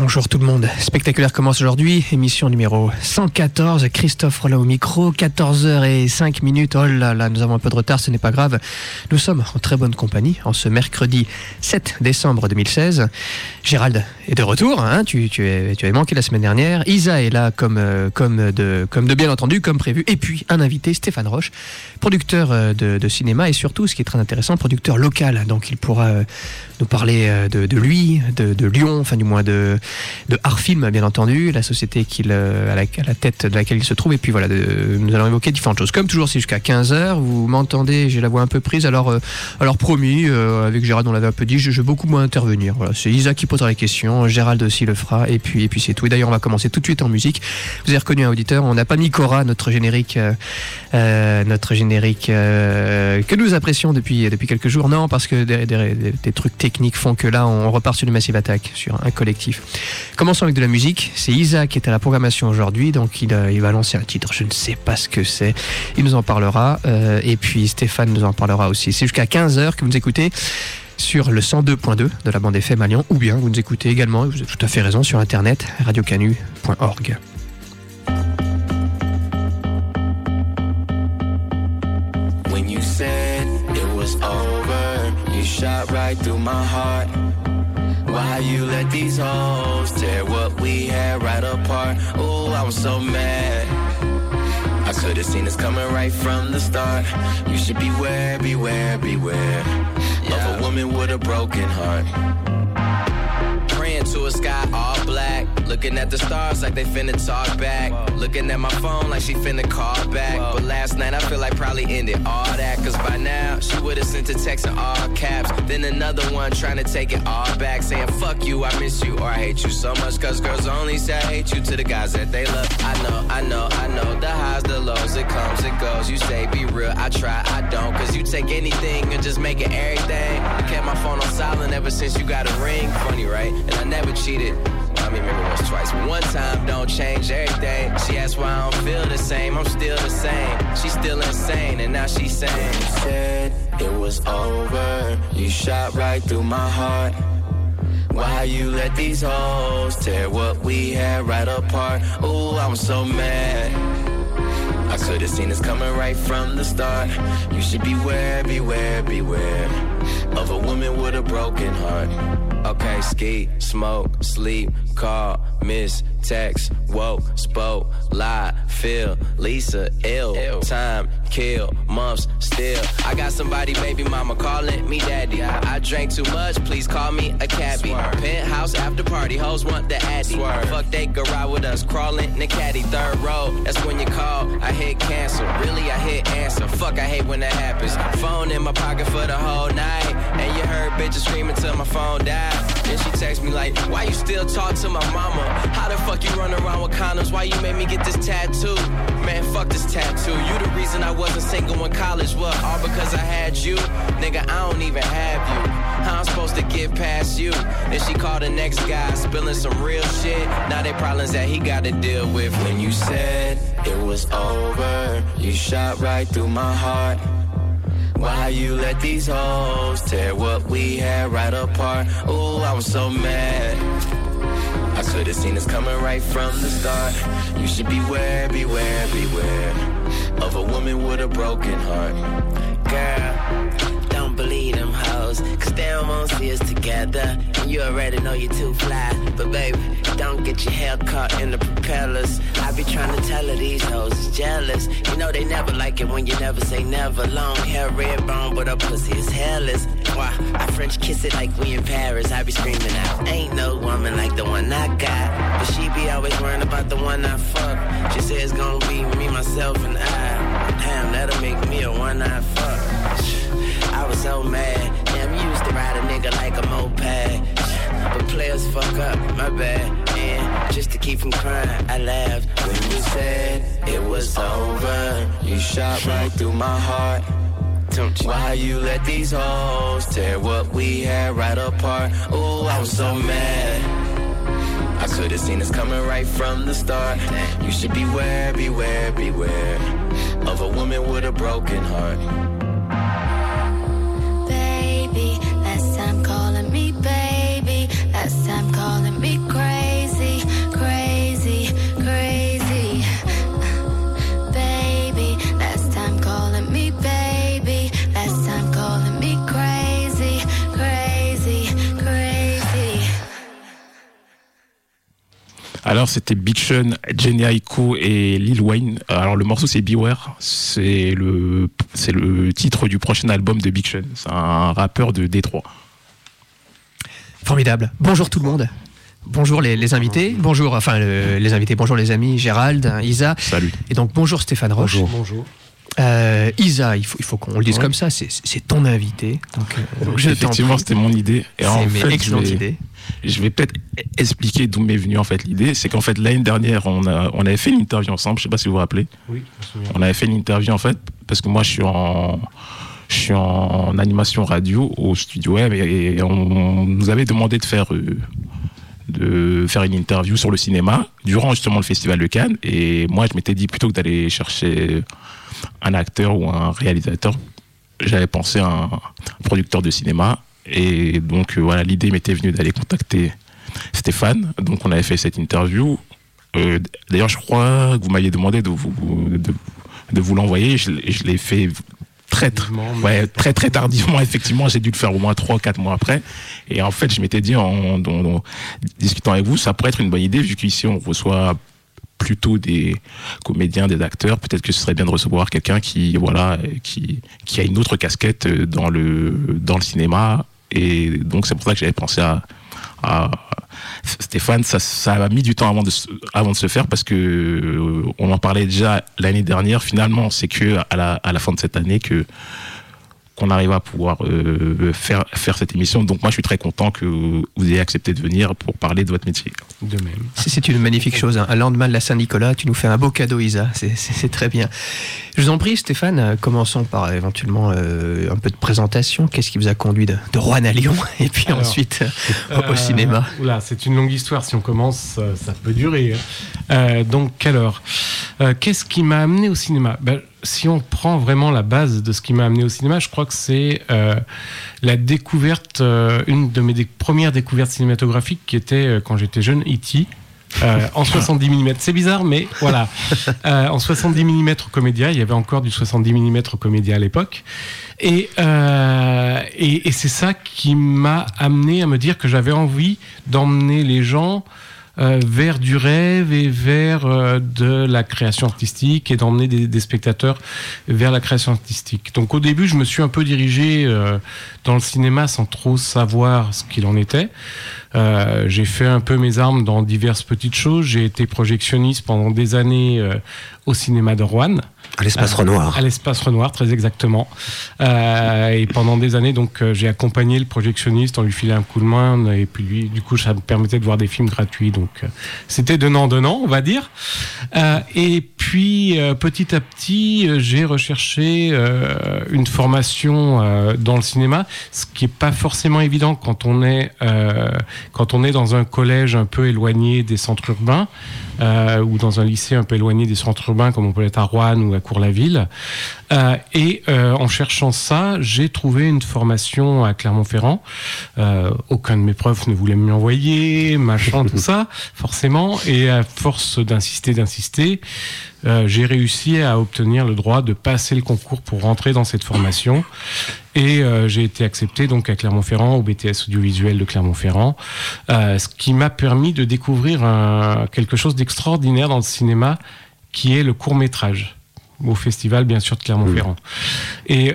Bonjour tout le monde, Spectaculaire commence aujourd'hui, émission numéro 114, Christophe Rollin au micro, 14h05. Oh là là, nous avons un peu de retard, ce n'est pas grave. Nous sommes en très bonne compagnie en ce mercredi 7 décembre 2016. Gérald est de retour, hein, tu avais manqué la semaine dernière. Isa est là comme de bien entendu, comme prévu. Et puis un invité, Stéphane Roche, producteur de cinéma et surtout, ce qui est très intéressant, producteur local. Donc il pourra nous parler de lui, de Lyon, enfin du moins de Artfilm, bien entendu, la société à la tête de laquelle il se trouve. Et puis voilà, nous allons évoquer différentes choses. Comme toujours, c'est jusqu'à 15h. Vous m'entendez, j'ai la voix un peu prise. Alors promis, avec Gérald, on l'avait un peu dit, je vais beaucoup moins intervenir. Voilà, c'est Isa qui posera les questions, Gérald aussi le fera. Et puis c'est tout. Et d'ailleurs, on va commencer tout de suite en musique. Vous avez reconnu un auditeur, on n'a pas mis Cora, notre générique que nous apprécions depuis quelques jours. Non, parce que des trucs techniques font que là, on repart sur du Massive Attack, sur un collectif. Commençons avec de la musique. C'est Isa qui est à la programmation aujourd'hui, donc il va lancer un titre, je ne sais pas ce que c'est. Il nous en parlera, et puis Stéphane nous en parlera aussi. C'est jusqu'à 15h que vous nous écoutez sur le 102.2 de la bande FM à Lyon, ou bien vous nous écoutez également, vous avez tout à fait raison, sur internet, radiocanu.org. When you said it was over, you shot right through my heart. Why you let these hoes tear what we had right apart? Ooh, I was so mad. I could've seen this coming right from the start. You should beware, beware, beware of a woman with a broken heart. Praying to a sky all black, looking at the stars like they finna talk back. Looking at my phone like she finna call back. But last night I feel like probably ended all that, cause by now she would've sent a text in all caps. Then another one trying to take it all back, saying fuck you, I miss you, or I hate you so much. Cause girls only say I hate you to the guys that they love. I know, the highs, the lows, it comes, it goes. You say be real, I try, I don't. Cause you take anything and just make it everything. I kept my phone on silent ever since you got a ring. Funny, right? And I never cheated. I mean, maybe once, twice. But one time don't change everything. She asked why I don't feel the same. I'm still the same. She's still insane, and now she's saying, you said it was over. You shot right through my heart. Why you let these hoes tear what we had right apart? Ooh, I'm so mad. I could've seen this coming right from the start. You should beware, beware, beware of a woman with a broken heart. Okay, ski, smoke, sleep, call, miss, text, woke, spoke, lie, feel, Lisa, ill, time, kill, months, still. I got somebody, baby mama, calling me daddy. I drank too much, please call me a cabbie. Penthouse after party, hoes want the addy. Fuck, they go ride with us, crawling in the caddy. Third row, that's when you call, I hit cancel. Really, I hit answer. Fuck, I hate when that happens. Phone in my pocket for the whole night, and you heard bitches screaming till my phone died. Then she text me like, why you still talk to my mama? How the fuck you run around with condoms? Why you made me get this tattoo? Man, fuck this tattoo. You the reason I wasn't single in college. What, all because I had you? Nigga, I don't even have you. How I'm supposed to get past you? Then she called the next guy, spilling some real shit. Now they problems that he gotta deal with. When you said it was over, you shot right through my heart. Why you let these hoes tear what we had right apart? Ooh, I was so mad. I could've seen this coming right from the start. You should beware, beware, beware of a woman with a broken heart. Girl, don't believe them hoes, cause they don't want to see us together. And you already know you're too fly. But baby, don't get your hair caught in the propellers. I be trying to tell her these hoes is jealous. You know they never like it when you never say never. Long hair, red bone, but her pussy is hairless. Why, I French kiss it like we in Paris. I be screaming out, ain't no woman like the one I got. But she be always worrying about the one I fuck. She says it's gonna be me, myself, and I. Damn, that'll make me a one-eyed fuck. I was so mad. Damn, you used to ride a nigga like a moped. But players fuck up, my bad. And just to keep from crying, I laughed. When you said it was over, you shot right through my heart. Why you let these hoes tear what we had right apart? Ooh, I was so mad. I could've seen this coming right from the start. You should beware, beware, beware of a woman with a broken heart. Baby, last time calling me baby, last time calling me crazy. l'heure, c'était Big Sean, Jhené Aiko et Lil Wayne. Alors le morceau c'est Beware, c'est le titre du prochain album de Big Sean. C'est un rappeur de Détroit. Formidable. Bonjour tout le monde. Bonjour les invités. Bonjour, les invités. Bonjour les amis. Gérald, Isa. Salut. Et donc bonjour Stéphane Roche. Bonjour. Isa, il faut qu'on le dise comme ça. C'est ton invité. Donc effectivement, c'était mon idée. Et c'est une excellente idée. Je vais peut-être expliquer d'où m'est venue en fait l'idée. C'est qu'en fait l'année dernière, on avait fait une interview ensemble. Je sais pas si vous vous rappelez. Oui. On avait fait une interview en fait parce que moi je suis en animation radio au Studio Web et on nous avait demandé de faire une interview sur le cinéma durant justement le festival de Cannes. Et moi je m'étais dit plutôt que d'aller chercher un acteur ou un réalisateur, j'avais pensé à un producteur de cinéma. Et donc voilà, l'idée m'était venue d'aller contacter Stéphane. Donc on avait fait cette interview. D'ailleurs, je crois que vous m'aviez demandé de vous l'envoyer. Je l'ai fait très tardivement. Effectivement, j'ai dû le faire au moins 3 ou 4 mois après. Et en fait, je m'étais dit en discutant avec vous, ça pourrait être une bonne idée vu qu'ici on reçoit plutôt des comédiens, des acteurs. Peut-être que ce serait bien de recevoir quelqu'un qui a une autre casquette dans le cinéma. Et donc c'est pour ça que j'avais pensé à Stéphane. Ça a mis du temps avant de se faire parce que on en parlait déjà l'année dernière. Finalement, c'est que à la fin de cette année qu'on arrive à pouvoir faire cette émission. Donc moi, je suis très content que vous ayez accepté de venir pour parler de votre métier. De même. C'est une magnifique chose. Un lendemain de la Saint-Nicolas, tu nous fais un beau cadeau, Isa. C'est très bien. Je vous en prie, Stéphane, commençons par éventuellement un peu de présentation. Qu'est-ce qui vous a conduit de Roanne à Lyon et puis ensuite au cinéma? Oula, c'est une longue histoire. Si on commence, ça peut durer. Donc, alors, qu'est-ce qui m'a amené au cinéma? Si on prend vraiment la base de ce qui m'a amené au cinéma, je crois que c'est la découverte, une de mes premières découvertes cinématographiques qui était quand j'étais jeune, E.T. En 70 mm. C'est bizarre, mais voilà. En 70 mm Comédia, il y avait encore du 70 mm Comédia à l'époque. Et c'est ça qui m'a amené à me dire que j'avais envie d'emmener les gens vers du rêve et vers de la création artistique et d'emmener des spectateurs vers la création artistique. Donc au début, je me suis un peu dirigé dans le cinéma sans trop savoir ce qu'il en était. J'ai fait un peu mes armes dans diverses petites choses. J'ai été projectionniste pendant des années au cinéma de Roanne. À l'Espace Renoir. À l'Espace Renoir, très exactement. Et pendant des années, donc, j'ai accompagné le projectionniste, on lui filait un coup de main, et puis lui, du coup, ça me permettait de voir des films gratuits. Donc, c'était donnant, on va dire. Et puis, petit à petit, j'ai recherché une formation dans le cinéma, ce qui est pas forcément évident quand on est dans un collège un peu éloigné des centres urbains, ou dans un lycée un peu éloigné des centres urbains, comme on peut être à Roanne ou à Cours-la-Ville. En cherchant ça, j'ai trouvé une formation à Clermont-Ferrand. Aucun de mes profs ne voulait me l'envoyer, machin, tout ça, forcément. Et à force d'insister, j'ai réussi à obtenir le droit de passer le concours pour rentrer dans cette formation. Et j'ai été accepté donc à Clermont-Ferrand, au BTS audiovisuel de Clermont-Ferrand, ce qui m'a permis de découvrir quelque chose d'extraordinaire dans le cinéma, qui est le court-métrage, au festival bien sûr de Clermont-Ferrand. Et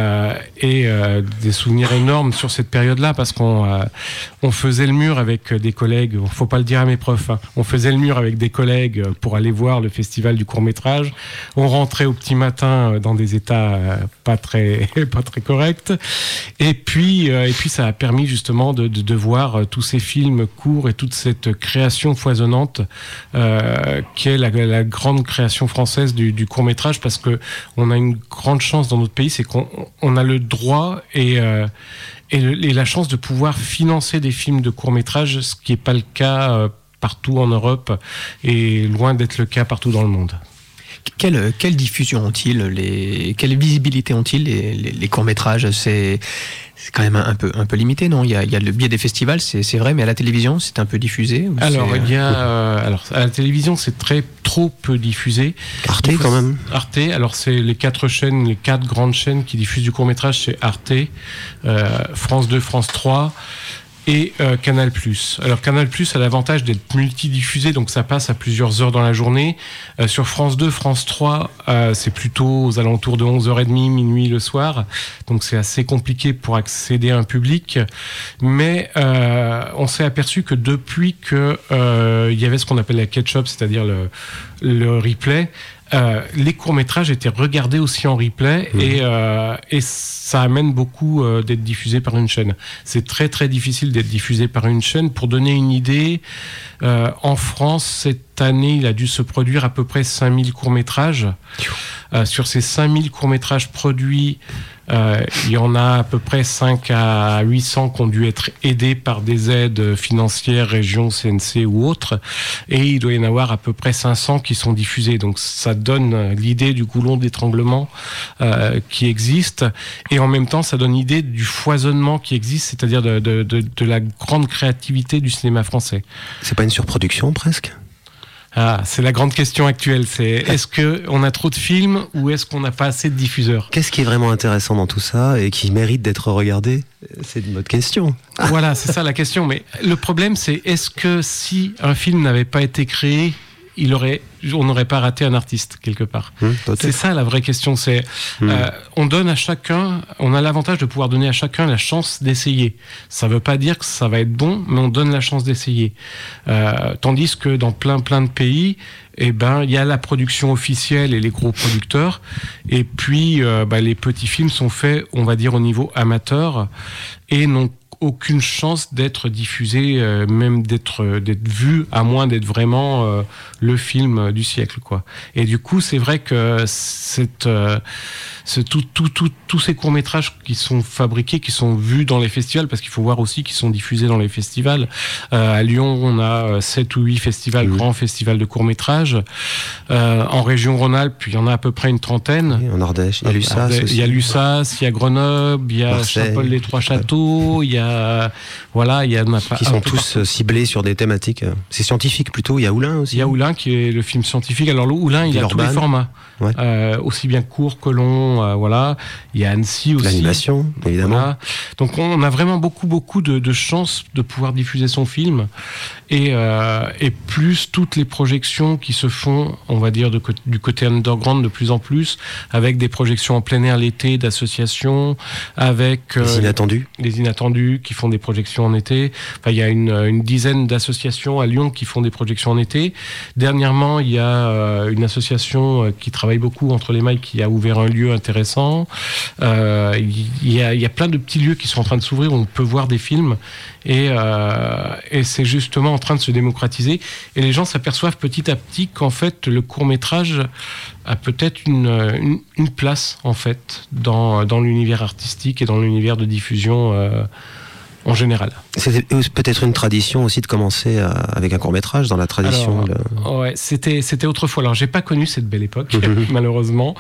des souvenirs énormes sur cette période-là, parce qu'on faisait le mur avec des collègues, faut pas le dire à mes profs, hein, on faisait le mur avec des collègues pour aller voir le festival du court-métrage. On rentrait au petit matin dans des états pas très corrects. Et puis ça a permis justement de voir tous ces films courts et toute cette création foisonnante qui est la grande création française du court-métrage, parce que on a une grande chance dans notre pays, c'est qu'on a le droit et la chance de pouvoir financer des films de court-métrage, ce qui n'est pas le cas partout en Europe et loin d'être le cas partout dans le monde. Quelle diffusion ont-ils, quelle visibilité ont-ils les courts-métrages? C'est quand même un peu limité, non? Il y a le biais des festivals, c'est vrai, mais à la télévision, c'est un peu diffusé? Alors, à la télévision, c'est trop peu diffusé. Arte, quand même. Arte, alors c'est les 4 grandes chaînes qui diffusent du court-métrage, c'est Arte, France 2, France 3, et Canal+. Alors Canal+ a l'avantage d'être multidiffusé, donc ça passe à plusieurs heures dans la journée. Sur France 2, France 3, c'est plutôt aux alentours de 11h30, minuit le soir, donc c'est assez compliqué pour accéder à un public. Mais on s'est aperçu que depuis que il y avait ce qu'on appelle la catch-up, c'est-à-dire le replay, les courts-métrages étaient regardés aussi en replay et ça amène beaucoup d'être diffusé par une chaîne. C'est très très difficile d'être diffusé par une chaîne. Pour donner une idée, en France, cette année, il a dû se produire à peu près 5000 courts-métrages. Sur ces 5000 courts-métrages produits, il y en a à peu près 5 à 800 qui ont dû être aidés par des aides financières, régions, CNC ou autres. Et il doit y en avoir à peu près 500 qui sont diffusés. Donc ça donne l'idée du goulot d'étranglement qui existe. Et en même temps, ça donne l'idée du foisonnement qui existe, c'est-à-dire de la grande créativité du cinéma français. C'est pas une surproduction presque ? C'est la grande question actuelle. Est-ce qu'on a trop de films ou est-ce qu'on n'a pas assez de diffuseurs ? Qu'est-ce qui est vraiment intéressant dans tout ça et qui mérite d'être regardé ? C'est une autre question. Voilà, c'est ça la question. Mais le problème, c'est est-ce que si un film n'avait pas été créé, on n'aurait pas raté un artiste quelque part. C'est ça la vraie question. C'est on donne à chacun, on a l'avantage de pouvoir donner à chacun la chance d'essayer. Ça veut pas dire que ça va être bon, mais on donne la chance d'essayer. Tandis que dans plein de pays, il y a la production officielle et les gros producteurs, et puis les petits films sont faits, on va dire, au niveau amateur et n'ont aucune chance d'être diffusé, même d'être vu, à moins d'être vraiment le film du siècle, quoi. Et du coup, c'est vrai que tous ces courts-métrages qui sont fabriqués, qui sont vus dans les festivals, parce qu'il faut voir aussi qu'ils sont diffusés dans les festivals. À Lyon, on a 7 ou 8 festivals, grands festivals de courts-métrages. En région Rhône-Alpes, il y en a à peu près une trentaine. Oui, en Ardèche, il y a Lussas aussi. Il y a Lussas, il y a Grenoble, il y a Saint-Paul-les-Trois-Châteaux, il y a... Voilà, il y en a pas... Qui sont tous ciblés sur des thématiques... C'est scientifique plutôt, il y a Oulin aussi. Il y a Oulin qui est le film scientifique. Alors Oulin, il a tous les formats. Ouais. Aussi bien court que long, voilà. Il y a Annecy aussi. L'animation, évidemment. Voilà. Donc on a vraiment beaucoup de chances de pouvoir diffuser son film. Et plus toutes les projections qui se font, on va dire, du côté underground de plus en plus, avec des projections en plein air l'été d'associations, avec... Les Inattendus qui font des projections en été. Enfin, il y a une dizaine d'associations à Lyon qui font des projections en été. Dernièrement, il y a une association qui travaille beaucoup entre les mailles qui a ouvert un lieu intéressant. Il y a plein de petits lieux qui sont en train de s'ouvrir où on peut voir des films et c'est justement en train de se démocratiser et les gens s'aperçoivent petit à petit qu'en fait le court-métrage a peut-être une place en fait dans l'univers artistique et dans l'univers de diffusion en général. C'était peut-être une tradition aussi de commencer avec un court-métrage dans la tradition. Ouais, c'était autrefois. Alors, j'ai pas connu cette belle époque, malheureusement.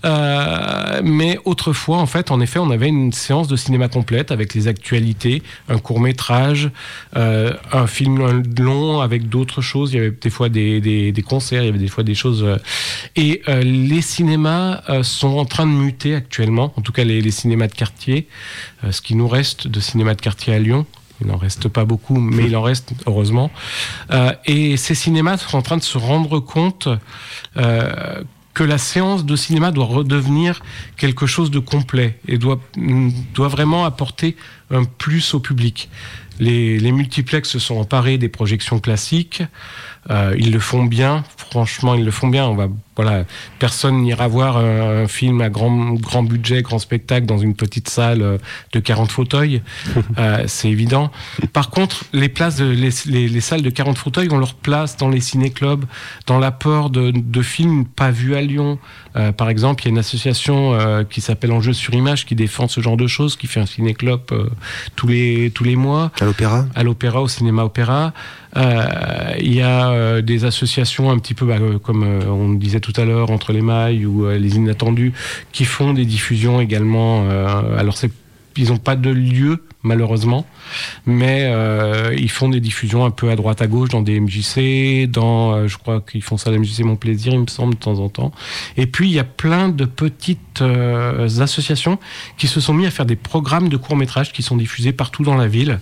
Mais autrefois, en fait, en effet, on avait une séance de cinéma complète avec les actualités, un court-métrage, un film long avec d'autres choses. Il y avait des fois des concerts, il y avait des fois des choses. Et les cinémas sont en train de muter actuellement, en tout cas les cinémas de quartier. Ce qui nous reste de cinéma de quartier à Lyon. Il n'en reste pas beaucoup, mais il en reste, heureusement. Et ces cinémas sont en train de se rendre compte que la séance de cinéma doit redevenir quelque chose de complet et doit vraiment apporter un plus au public. Les multiplex se sont emparés des projections classiques. Ils le font bien. Franchement, ils le font bien. Personne n'ira voir un film à grand budget, grand spectacle dans une petite salle de 40 fauteuils. C'est évident. Par contre, les salles de 40 fauteuils ont leur place dans les ciné-clubs, dans l'apport de films pas vus à Lyon. Par exemple, il y a une association qui s'appelle Enjeux sur Image qui défend ce genre de choses, qui fait un ciné-club tous les mois. À l'Opéra, au cinéma Opéra. Il y a des associations un petit peu comme on disait tout à l'heure, Entre les Mailles ou les Inattendus, qui font des diffusions également. Alors ils n'ont pas de lieu malheureusement. Mais ils font des diffusions un peu à droite à gauche dans des MJC, je crois qu'ils font ça à la MJC Mon Plaisir, il me semble, de temps en temps. Et puis il y a plein de petites associations qui se sont mis à faire des programmes de courts-métrages qui sont diffusés partout dans la ville,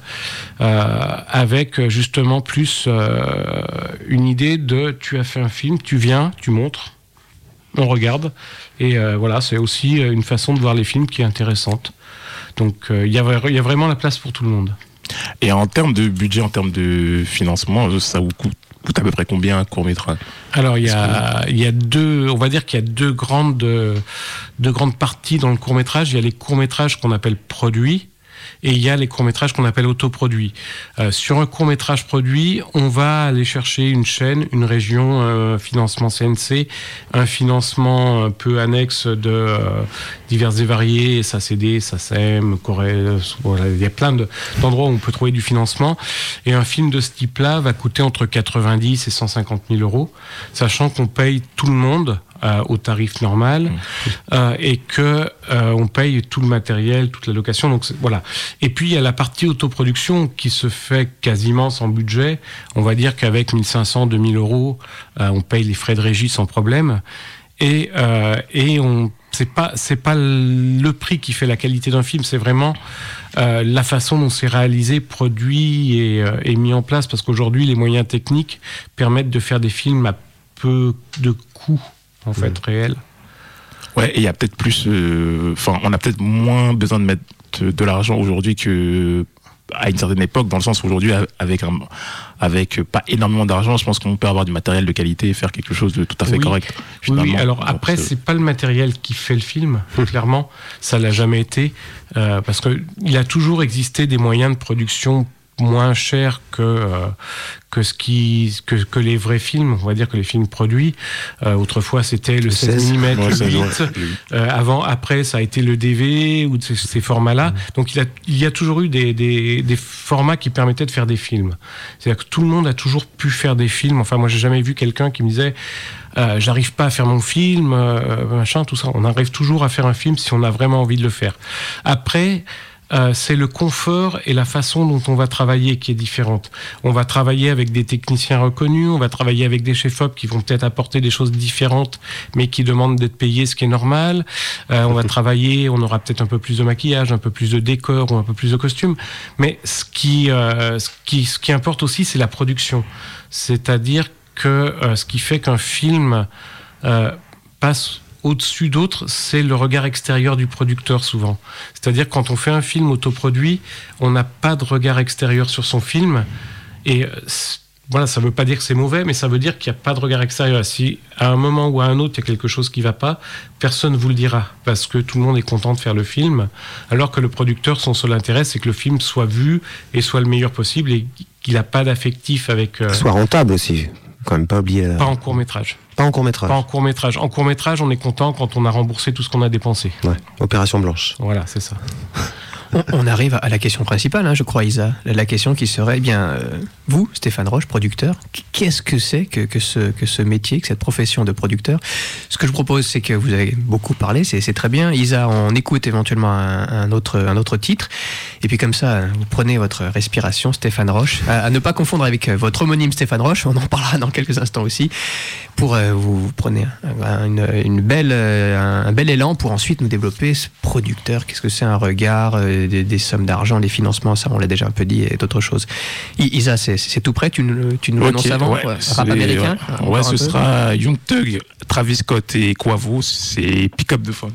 avec justement plus une idée de tu as fait un film, tu viens, tu montres, on regarde, et voilà, c'est aussi une façon de voir les films qui est intéressante. Donc il y a vraiment la place pour tout le monde. Et en termes de budget, en termes de financement, ça vous coûte à peu près combien un court-métrage ? Alors il y a deux, on va dire qu'il y a deux grandes parties dans le court-métrage. Il y a les courts-métrages qu'on appelle produits, et il y a les courts-métrages qu'on appelle autoproduits. Sur un court-métrage produit, on va aller chercher une chaîne, une région, un financement CNC, un financement un peu annexe de divers et variés, SACD, SACEM, Corée, voilà, il y a plein d'endroits où on peut trouver du financement. Et un film de ce type-là va coûter entre 90 et 150 000 euros, sachant qu'on paye tout le monde au tarif normal, et que on paye tout le matériel, toute la location. Donc voilà. Et puis il y a la partie autoproduction qui se fait quasiment sans budget. On va dire qu'avec 1500, 2000 euros, on paye les frais de régie sans problème. Et c'est pas le prix qui fait la qualité d'un film, c'est vraiment la façon dont c'est réalisé, produit et mis en place. Parce qu'aujourd'hui, les moyens techniques permettent de faire des films à peu de coûts en fait réel. Ouais, et il y a peut-être plus, on a peut-être moins besoin de mettre de l'argent aujourd'hui que à une certaine époque, dans le sens où aujourd'hui, avec pas énormément d'argent, je pense qu'on peut avoir du matériel de qualité et faire quelque chose de tout à fait correct. Oui, alors après, c'est pas le matériel qui fait le film, clairement, ça l'a jamais été, parce que il a toujours existé des moyens de production moins cher que les vrais films, on va dire que les films produits. Autrefois, c'était le 16 mm, le 8. Après, ça a été le DV ou ces formats-là. Donc, il y a toujours eu des formats qui permettaient de faire des films. C'est-à-dire que tout le monde a toujours pu faire des films. Enfin, moi, j'ai jamais vu quelqu'un qui me disait j'arrive pas à faire mon film, machin, tout ça. On arrive toujours à faire un film si on a vraiment envie de le faire. Après, c'est le confort et la façon dont on va travailler qui est différente. On va travailler avec des techniciens reconnus, on va travailler avec des chefs-op qui vont peut-être apporter des choses différentes, mais qui demandent d'être payés, ce qui est normal. On va travailler, on aura peut-être un peu plus de maquillage, un peu plus de décor ou un peu plus de costumes. Mais ce qui importe aussi, c'est la production. C'est-à-dire que ce qui fait qu'un film passe au-dessus d'autres, c'est le regard extérieur du producteur souvent. C'est-à-dire quand on fait un film autoproduit, on n'a pas de regard extérieur sur son film. Et voilà, ça ne veut pas dire que c'est mauvais, mais ça veut dire qu'il n'y a pas de regard extérieur. Si à un moment ou à un autre, il y a quelque chose qui ne va pas, personne ne vous le dira, parce que tout le monde est content de faire le film, alors que le producteur, son seul intérêt, c'est que le film soit vu et soit le meilleur possible et qu'il n'a pas d'affectif avec... Soit rentable aussi, quand même pas oublier. Pas en court-métrage. Pas en court-métrage. Pas en court-métrage. En court-métrage, on est content quand on a remboursé tout ce qu'on a dépensé. Ouais, opération blanche. Voilà, c'est ça. On arrive à la question principale, je crois, Isa. La question qui serait, vous, Stéphane Roche, producteur, qu'est-ce que c'est que ce métier, que cette profession de producteur ? Ce que je propose, c'est que vous avez beaucoup parlé, c'est très bien. Isa, on écoute éventuellement un autre titre. Et puis comme ça, vous prenez votre respiration, Stéphane Roche, à ne pas confondre avec votre homonyme Stéphane Roche, on en parlera dans quelques instants aussi, pour vous prenez un bel élan pour ensuite nous développer ce producteur. Qu'est-ce que c'est un regard, des sommes d'argent, des financements, ça on l'a déjà un peu dit, et d'autres choses. Isa, c'est tout prêt, tu nous l'annonces avant, rap américain. Ouais, ce sera Young Thug, Travis Scott et Quavo, c'est Pick Up the Phone.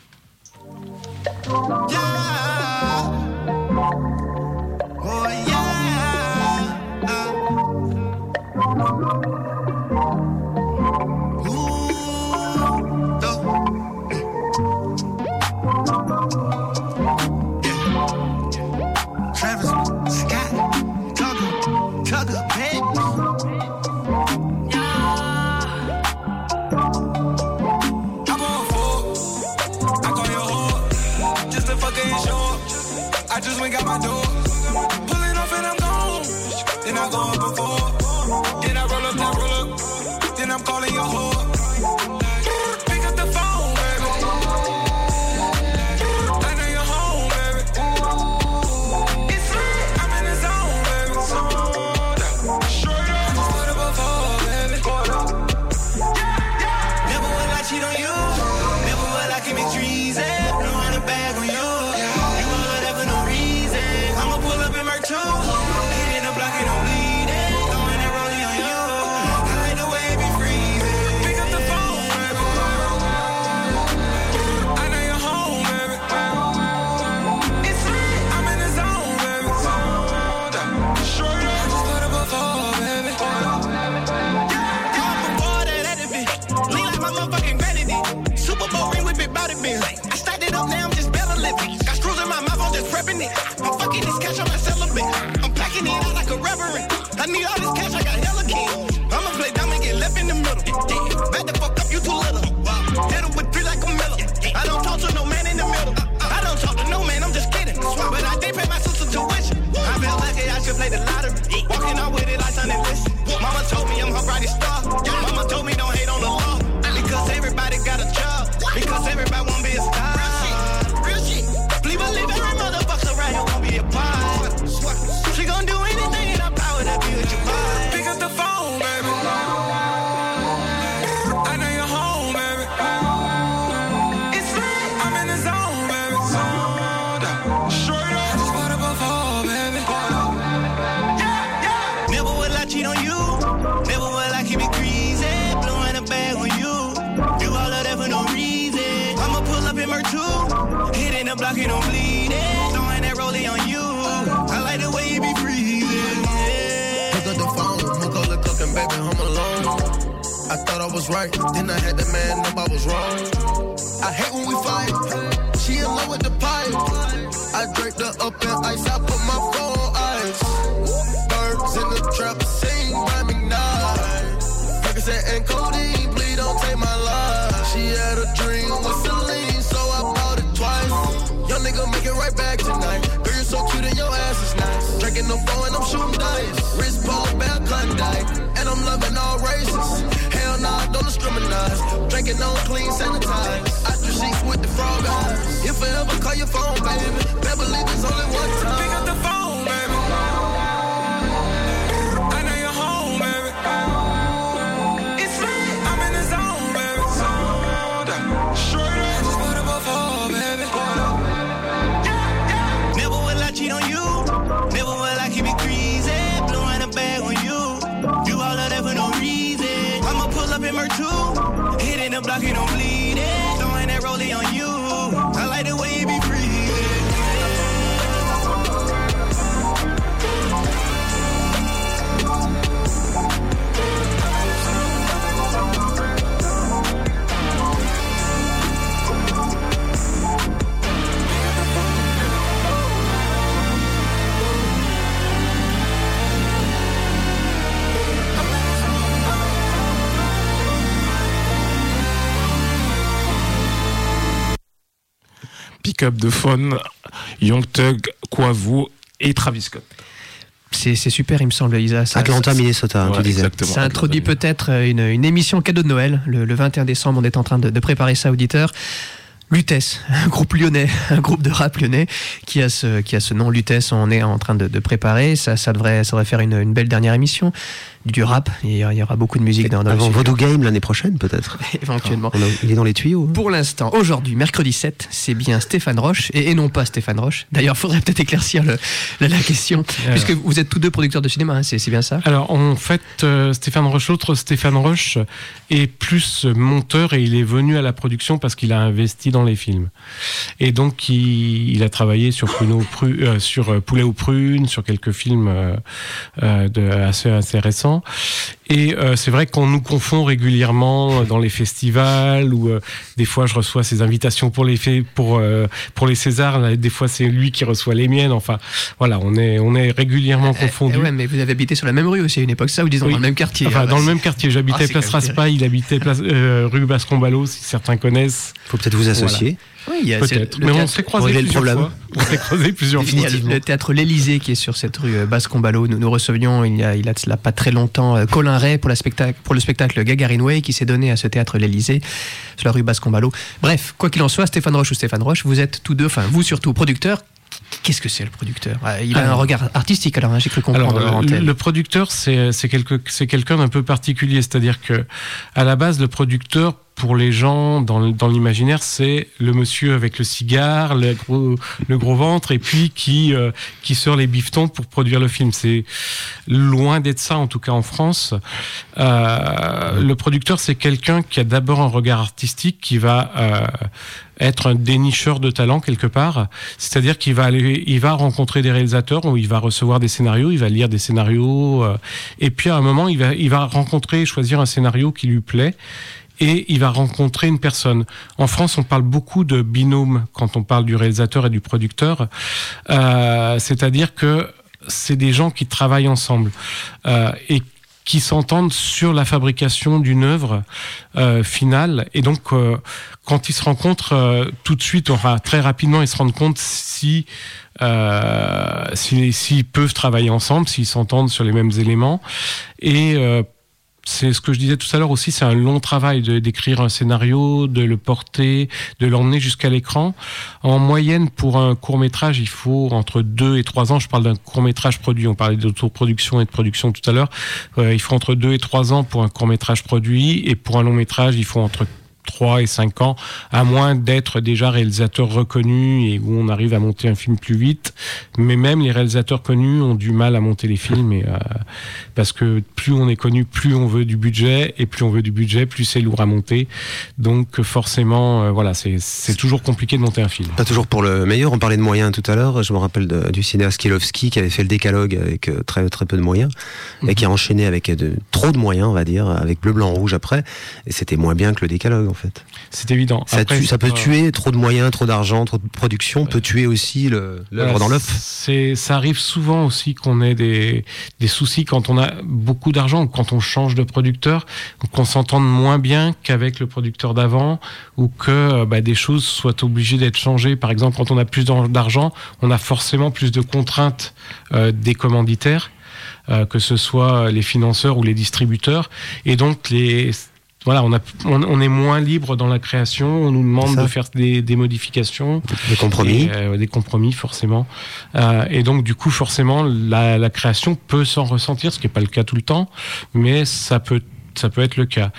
I just went got my door. Pulling off and I'm gone. Then I go up before. Then I roll up, then roll up. Then I'm calling your whore. Pick up the phone, baby. I know you're home, baby. need all this cash, I got hella kids. I'ma play dumb and get left in the middle. Back the fuck up, you too little. Hit him with three like a Miller. I don't talk to no man in the middle. I don't talk to no man, I'm just kidding. But I did pay my sister tuition. I feel lucky I should play the lottery. Walking out with it like Sunday list. Mama told me I'm her brightest star. Mama told me don't hate on the law. Because everybody got a job. Because everybody wanna be a star. Real shit. Please believe every motherfucker right here won't be a part. She gon' do anything in her power to be with your vibe. Pick up the phone, baby. I know you're home, baby. It's lit. I'm in the zone, baby. Straight up. I just bought up a phone, baby. Never will I cheat on you. Never will I keep it greasy. Blowing a bag on you. Do all of that for no reason. I'ma pull up in her too. Hitting the block, you don't bleed it. Throwing that rollie on you. I like the way you be breathing. Yeah. Pick up the phone, Macaulay Culkin, baby, home alone. I thought I was right, then I had to man up, I was wrong. I hate when we fight. She in love with the pipe. I draped her up in ice, I put my phone on ice. Birds in the trap, sing by McKnight. Percocet and codeine, please don't take my life. She had a dream with Celine, so I bought it twice. Young nigga make it right back tonight. Girl, you're so cute and your ass is nice. Drinking no phone and I'm shooting dice. Wrist polo bell Klondike, and I'm loving all races. Hell nah, don't discriminate. Drinking on clean, sanitize. I do sheets with the frog eyes. If I ever call your phone, baby, better believe it's only one time. Pick up the phone, baby. I know you're home, baby. It's lit. I'm in the zone, baby. Straight up. I just bought up a phone, baby. Never will I cheat on you. Never will I keep it greasy. Blowing a bag on you. Do all of that for no reason. I'ma pull up in her too. Hitting the block, you don't bleed it. Throwing that rollie on you. I like the way you be breathing. Pick Up the Phone, Young Thug, Quavo et Travis Scott. C'est super, il me semble, Isa. Atlanta, Minnesota, Ouais, tu disais. exactement. Ça introduit peut-être une émission cadeau de Noël. Le 21 décembre, on est en train de préparer ça, auditeurs. Lutèce, un groupe lyonnais, un groupe de rap lyonnais qui a ce nom, Lutèce. On est en train de préparer. Ça devrait faire une belle dernière émission. Du rap, il y aura beaucoup de musique dans le Avant studio. Voodoo Game l'année prochaine, peut-être. Éventuellement. Il est dans les tuyaux. Hein. Pour l'instant, aujourd'hui, mercredi 7, c'est bien Stéphane Roche et non pas Stéphane Roche. D'ailleurs, il faudrait peut-être éclaircir la question, puisque vous êtes tous deux producteurs de cinéma, hein, c'est bien ça? Alors, en fait, Stéphane Roche, l'autre Stéphane Roche, est plus monteur et il est venu à la production parce qu'il a investi dans les films. Et donc, il a travaillé sur Poulet aux prunes, sur quelques films assez récents. Et c'est vrai qu'on nous confond régulièrement dans les festivals où des fois je reçois ses invitations pour les Césars, là, des fois c'est lui qui reçoit les miennes. Enfin, voilà, on est régulièrement confondus. Ouais, mais vous avez habité sur la même rue aussi à une époque, ça, ou disons Oui. dans le même quartier. Enfin, dans bah, le même quartier. J'habitais c'est Place quand même Raspail, il habitait rue Bascombalo, si certains connaissent. Faut peut-être vous associer. Oui, il y a Peut-être. le Mais on théâtre- s'est croisés régler le plusieurs problème. fois. On s'est croisés plusieurs fois. Il y a le théâtre L'Élysée qui est sur cette rue Basse-Combalo. Nous recevions il y a de cela pas très longtemps Colin Ray pour le spectacle Gagarin Way qui s'est donné à ce théâtre L'Élysée sur la rue Basse-Combalo. Bref, quoi qu'il en soit, Stéphane Roche ou Stéphane Roche, vous êtes tous deux, enfin vous surtout producteurs. Qu'est-ce que c'est le producteur? Il a un regard artistique, alors hein, j'ai cru comprendre. Alors, en antenne. le producteur, c'est quelqu'un d'un peu particulier. C'est-à-dire que, à la base, le producteur, pour les gens, dans l'imaginaire, c'est le monsieur avec le cigare, le gros ventre, et puis qui sort les bifetons pour produire le film. C'est loin d'être ça, en tout cas en France. Le producteur, c'est quelqu'un qui a d'abord un regard artistique, qui va être un dénicheur de talent quelque part, c'est-à-dire qu'il va rencontrer des réalisateurs où il va recevoir des scénarios, il va lire des scénarios, et puis à un moment il va choisir un scénario qui lui plaît. Et il va rencontrer une personne. En France, on parle beaucoup de binôme quand on parle du réalisateur et du producteur. C'est-à-dire que c'est des gens qui travaillent ensemble et qui s'entendent sur la fabrication d'une œuvre finale. Et donc, quand ils se rencontrent, tout de suite, enfin très rapidement, ils se rendent compte s'ils peuvent travailler ensemble, s'ils s'entendent sur les mêmes éléments. Et c'est ce que je disais tout à l'heure aussi, c'est un long travail d'écrire un scénario, de le porter, de l'emmener jusqu'à l'écran. En moyenne, pour un court-métrage, il faut entre 2 et 3 ans. Je parle d'un court-métrage produit. On parlait d'autoproduction et de production tout à l'heure. Il faut entre 2 et 3 ans pour un court-métrage produit. Et pour un long-métrage, il faut entre 3 et 5 ans, à moins d'être déjà réalisateur reconnu et où on arrive à monter un film plus vite. Mais même les réalisateurs connus ont du mal à monter les films parce que plus on est connu, plus on veut du budget, et plus on veut du budget, plus c'est lourd à monter. Donc forcément, voilà, c'est toujours compliqué de monter un film. Pas toujours pour le meilleur. On parlait de moyens tout à l'heure. Je me rappelle du cinéaste Kielowski qui avait fait le Décalogue avec très très peu de moyens et qui a enchaîné avec trop de moyens, on va dire, avec Bleu, Blanc, Rouge après. Et c'était moins bien que le Décalogue, en fait. C'est évident. Après, ça peut tuer, trop de moyens, trop d'argent, trop de production peut tuer aussi l'œuvre dans l'œuf. Ça arrive souvent aussi qu'on ait des soucis quand on a beaucoup d'argent ou quand on change de producteur, qu'on s'entende moins bien qu'avec le producteur d'avant, ou que des choses soient obligées d'être changées. Par exemple, quand on a plus d'argent, on a forcément plus de contraintes des commanditaires, que ce soit les financeurs ou les distributeurs. Et donc, voilà, on est moins libre dans la création. On nous demande de faire des modifications, des compromis, des compromis forcément. Et donc du coup, forcément, la création peut s'en ressentir, ce qui n'est pas le cas tout le temps, mais ça peut être le cas.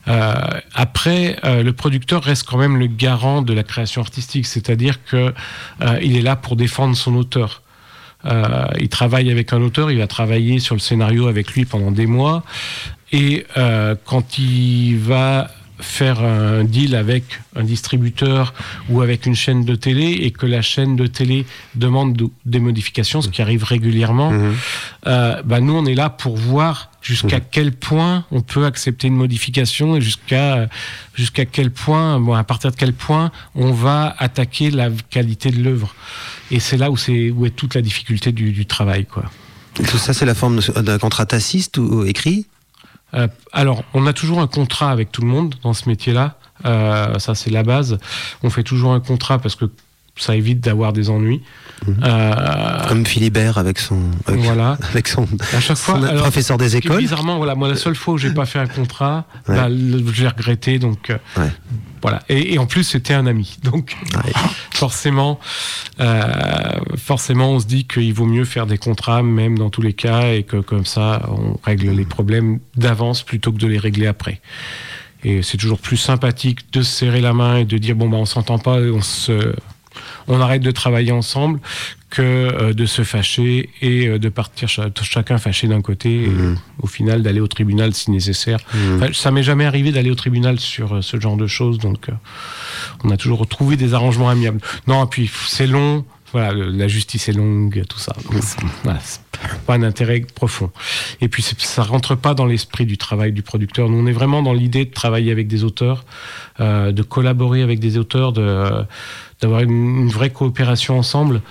Après, le producteur reste quand même le garant de la création artistique, c'est-à-dire que il est là pour défendre son auteur. Il travaille avec un auteur, il va travailler sur le scénario avec lui pendant des mois. Et quand il va faire un deal avec un distributeur ou avec une chaîne de télé et que la chaîne de télé demande des modifications, ce qui arrive régulièrement, nous on est là pour voir jusqu'à quel point on peut accepter une modification et jusqu'à quel point, à partir de quel point on va attaquer la qualité de l'œuvre. Et c'est là où est toute la difficulté du travail, quoi. Et tout ça, c'est la forme d'un contrat tacite ou écrit ? Alors, on a toujours un contrat avec tout le monde dans ce métier-là. Ça, c'est la base. On fait toujours un contrat parce que ça évite d'avoir des ennuis. Comme Philibert avec son à chaque fois, professeur des écoles. Bizarrement, voilà, moi la seule fois où j'ai pas fait un contrat, j'ai regretté. Donc voilà. Et en plus, c'était un ami. Donc forcément, on se dit qu'il vaut mieux faire des contrats, même dans tous les cas, et que comme ça, on règle les problèmes d'avance plutôt que de les régler après. Et c'est toujours plus sympathique de se serrer la main et de dire on s'entend pas, on arrête de travailler ensemble, que de se fâcher et de partir chacun fâché d'un côté et au final d'aller au tribunal si nécessaire. Enfin, ça m'est jamais arrivé d'aller au tribunal sur ce genre de choses, donc on a toujours trouvé des arrangements amiables. Non, et puis c'est long, voilà, la justice est longue, tout ça. Voilà, c'est pas un intérêt profond. Et puis ça rentre pas dans l'esprit du travail du producteur. Nous, on est vraiment dans l'idée de travailler avec des auteurs, de collaborer avec des auteurs, d'avoir une vraie coopération ensemble.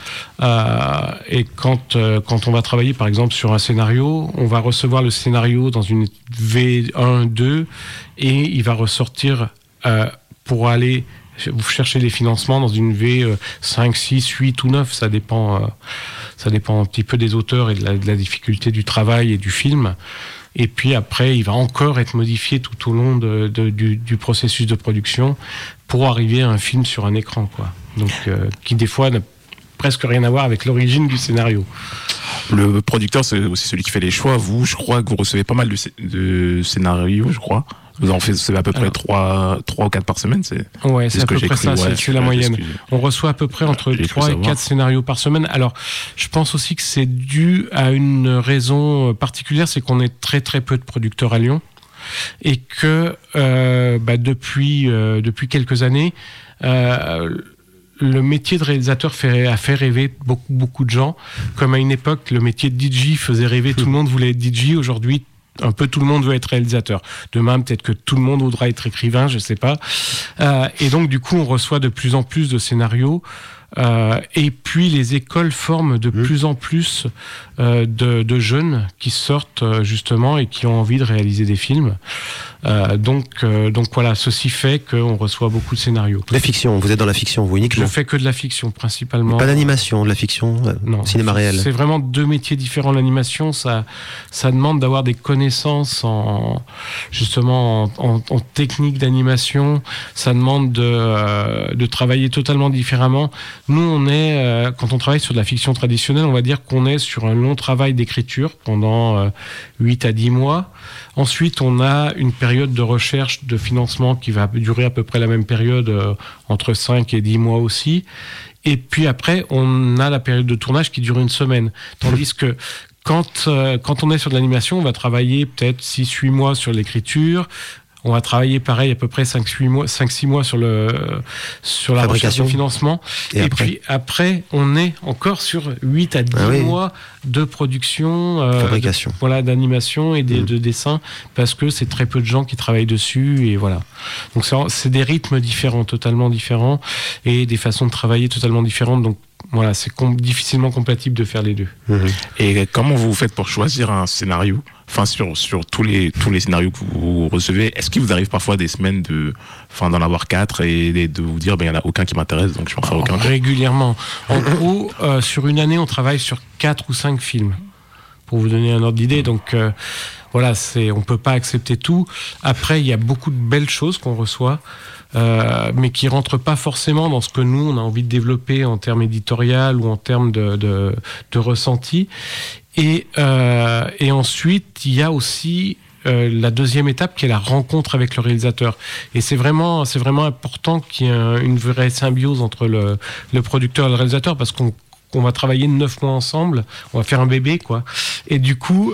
Et quand on va travailler, par exemple, sur un scénario, on va recevoir le scénario dans une V1, 2, et il va ressortir pour aller chercher les financements dans une V 5, 6, 8 ou 9. Ça dépend un petit peu des auteurs et de la difficulté du travail et du film. Et puis après, il va encore être modifié tout au long du processus de production pour arriver à un film sur un écran, quoi. Donc, qui des fois n'a presque rien à voir avec l'origine du scénario. Le producteur, c'est aussi celui qui fait les choix. Vous, je crois que vous recevez pas mal de scénarios, je crois. Vous en faites à peu près 3 ou 4 par semaine, c'est à peu près ça, c'est la moyenne. On reçoit à peu près entre 3 et 4 scénarios par semaine. Alors, je pense aussi que c'est dû à une raison particulière, c'est qu'on est très très peu de producteurs à Lyon et que depuis quelques années, le métier de réalisateur a fait rêver beaucoup de gens. Comme à une époque, le métier de DJ faisait rêver, tout le monde voulait être DJ. Aujourd'hui, un peu tout le monde veut être réalisateur. Demain, peut-être que tout le monde voudra être écrivain, je sais pas. Et donc, du coup, on reçoit de plus en plus de scénarios. Et puis les écoles forment de plus en plus de jeunes qui sortent justement et qui ont envie de réaliser des films. Donc voilà, ceci fait qu'on reçoit beaucoup de scénarios. La fiction, vous êtes dans la fiction, vous uniquement? Je fais que de la fiction principalement. Pas d'animation, de la fiction, non, cinéma réel. C'est vraiment deux métiers différents. L'animation, ça demande d'avoir des connaissances en technique d'animation. Ça demande de travailler totalement différemment. Nous, quand on travaille sur de la fiction traditionnelle, on va dire qu'on est sur un long travail d'écriture pendant 8 à 10 mois. Ensuite, on a une période de recherche, de financement qui va durer à peu près la même période, entre 5 et 10 mois aussi. Et puis après, on a la période de tournage qui dure une semaine. Tandis que quand on est sur de l'animation, on va travailler peut-être 6-8 mois sur l'écriture. On va travailler pareil à peu près 5-6 mois sur la recherche de financement. Et puis après, on est encore sur 8 à 10 mois de production, fabrication. D'animation et de dessin, parce que c'est très peu de gens qui travaillent dessus. Et voilà. Donc c'est des rythmes différents, totalement différents, et des façons de travailler totalement différentes. Donc voilà, c'est difficilement compatible de faire les deux. Et comment vous faites pour choisir un scénario? Enfin, sur tous les scénarios que vous recevez, est-ce qu'il vous arrive parfois des semaines d'en avoir 4 et de vous dire, il n'y en a aucun qui m'intéresse, donc je vais en faire aucun? Régulièrement. En gros, sur une année, on travaille sur 4 ou 5 films, pour vous donner un ordre d'idée. Donc, voilà, on peut pas accepter tout. Après, il y a beaucoup de belles choses qu'on reçoit, mais qui rentrent pas forcément dans ce que nous, on a envie de développer en termes éditorial ou en termes de ressenti. Et ensuite, il y a aussi la deuxième étape qui est la rencontre avec le réalisateur. Et c'est vraiment important qu'il y ait une vraie symbiose entre le producteur et le réalisateur, parce qu'on va travailler 9 mois ensemble, on va faire un bébé, quoi. Et du coup,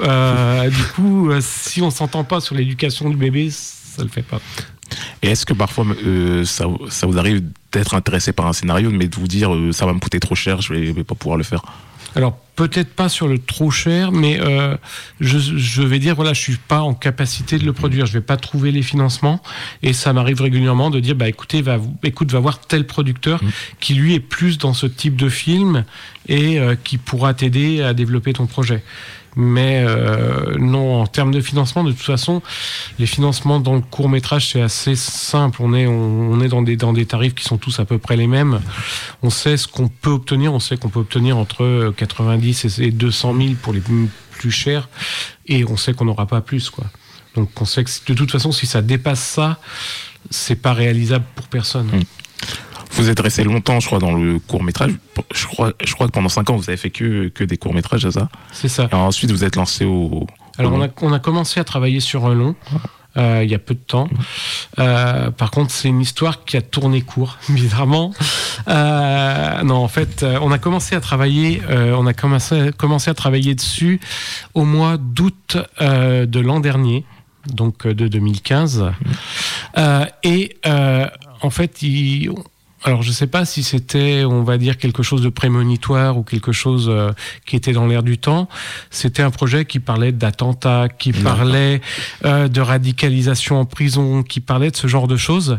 si on s'entend pas sur l'éducation du bébé, ça le fait pas. Et est-ce que parfois ça vous arrive d'être intéressé par un scénario, mais de vous dire ça va me coûter trop cher, je vais pas pouvoir le faire? Alors peut-être pas sur le trop cher, mais je vais dire, voilà, je suis pas en capacité de le produire, je vais pas trouver les financements, et ça m'arrive régulièrement de dire, écoute, va voir tel producteur qui lui est plus dans ce type de film et qui pourra t'aider à développer ton projet. Mais non, en termes de financement, de toute façon, les financements dans le court-métrage, c'est assez simple. On est dans des tarifs qui sont tous à peu près les mêmes. On sait ce qu'on peut obtenir. On sait qu'on peut obtenir entre 90 et 200 000 pour les plus chers. Et on sait qu'on n'aura pas plus, quoi. Donc on sait que de toute façon, si ça dépasse ça, c'est pas réalisable pour personne. Vous êtes resté longtemps, je crois, dans le court-métrage. Je crois que pendant 5 ans, vous avez fait que des courts-métrages, c'est ça? C'est ça. Et ensuite, vous êtes lancé au... Alors, on a commencé à travailler sur un long, il y a peu de temps. Par contre, c'est une histoire qui a tourné court, bizarrement. Non, en fait, on a commencé à travailler dessus au mois d'août de l'an dernier, donc de 2015. En fait, alors je sais pas si c'était, on va dire, quelque chose de prémonitoire ou quelque chose qui était dans l'air du temps. C'était un projet qui parlait d'attentats, qui parlait de radicalisation en prison, qui parlait de ce genre de choses.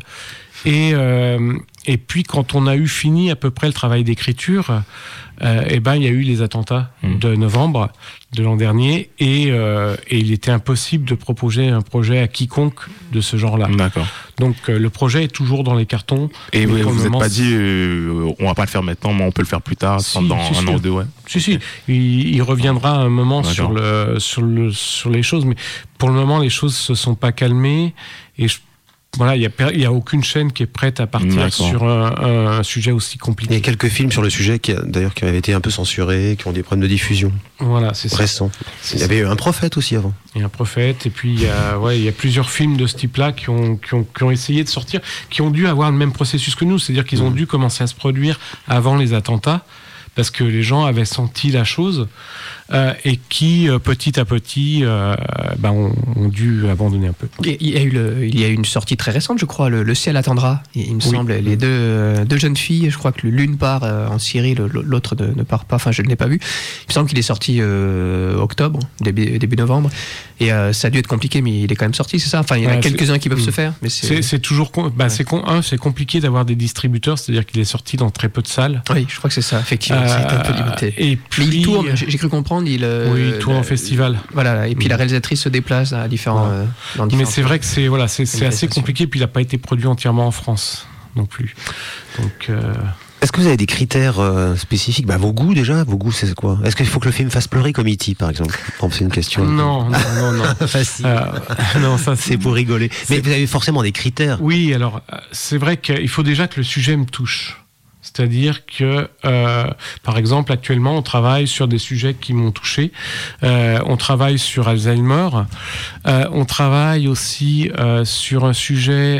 Et puis quand on a eu fini à peu près le travail d'écriture, il y a eu les attentats de novembre de l'an dernier, et il était impossible de proposer un projet à quiconque de ce genre-là. D'accord. Donc le projet est toujours dans les cartons. Et vous n'êtes pas dit on va pas le faire maintenant, mais on peut le faire plus tard, dans un an ou deux, ouais. Si, il reviendra un moment sur les choses, mais pour le moment les choses se sont pas calmées, et voilà, il y a aucune chaîne qui est prête à partir sur un sujet aussi compliqué. Il y a quelques films sur le sujet qui avaient été un peu censurés, qui ont des problèmes de diffusion. Voilà, c'est ça. Récents. Il y avait eu Un Prophète aussi avant. Il y a Un Prophète, et puis il y a plusieurs films de ce type-là qui ont essayé de sortir, qui ont dû avoir le même processus que nous, c'est-à-dire qu'ils ont dû commencer à se produire avant les attentats, parce que les gens avaient senti la chose. et qui petit à petit ont dû abandonner un peu. Il y a eu une sortie très récente, je crois, Le ciel attendra. Il me semble, les deux jeunes filles, je crois que l'une part en Syrie, l'autre ne part pas, enfin je ne l'ai pas vu. Il me semble qu'il est sorti octobre, début novembre, et ça a dû être compliqué, mais il est quand même sorti, c'est ça? Enfin, il y en a quelques-uns qui peuvent se faire, mais c'est toujours c'est compliqué d'avoir des distributeurs, c'est-à-dire qu'il est sorti dans très peu de salles. Oui, je crois que c'est ça, effectivement, c'est un peu limité. Et puis, mais il tourne, j'ai cru comprendre, il tourne en festival. Voilà, et puis la réalisatrice se déplace à différents. Mais c'est vrai que c'est assez compliqué, puis il n'a pas été produit entièrement en France non plus. Donc. Est-ce que vous avez des critères spécifiques? Vos goûts déjà, c'est quoi? Est-ce qu'il faut que le film fasse pleurer comme E.T. par exemple? C'est une question. Non. Facile. Non, ça c'est pour rigoler. Mais vous avez forcément des critères. Oui, alors c'est vrai qu'il faut déjà que le sujet me touche. C'est-à-dire que, par exemple, actuellement, on travaille sur des sujets qui m'ont touché. On travaille sur Alzheimer. On travaille aussi sur un sujet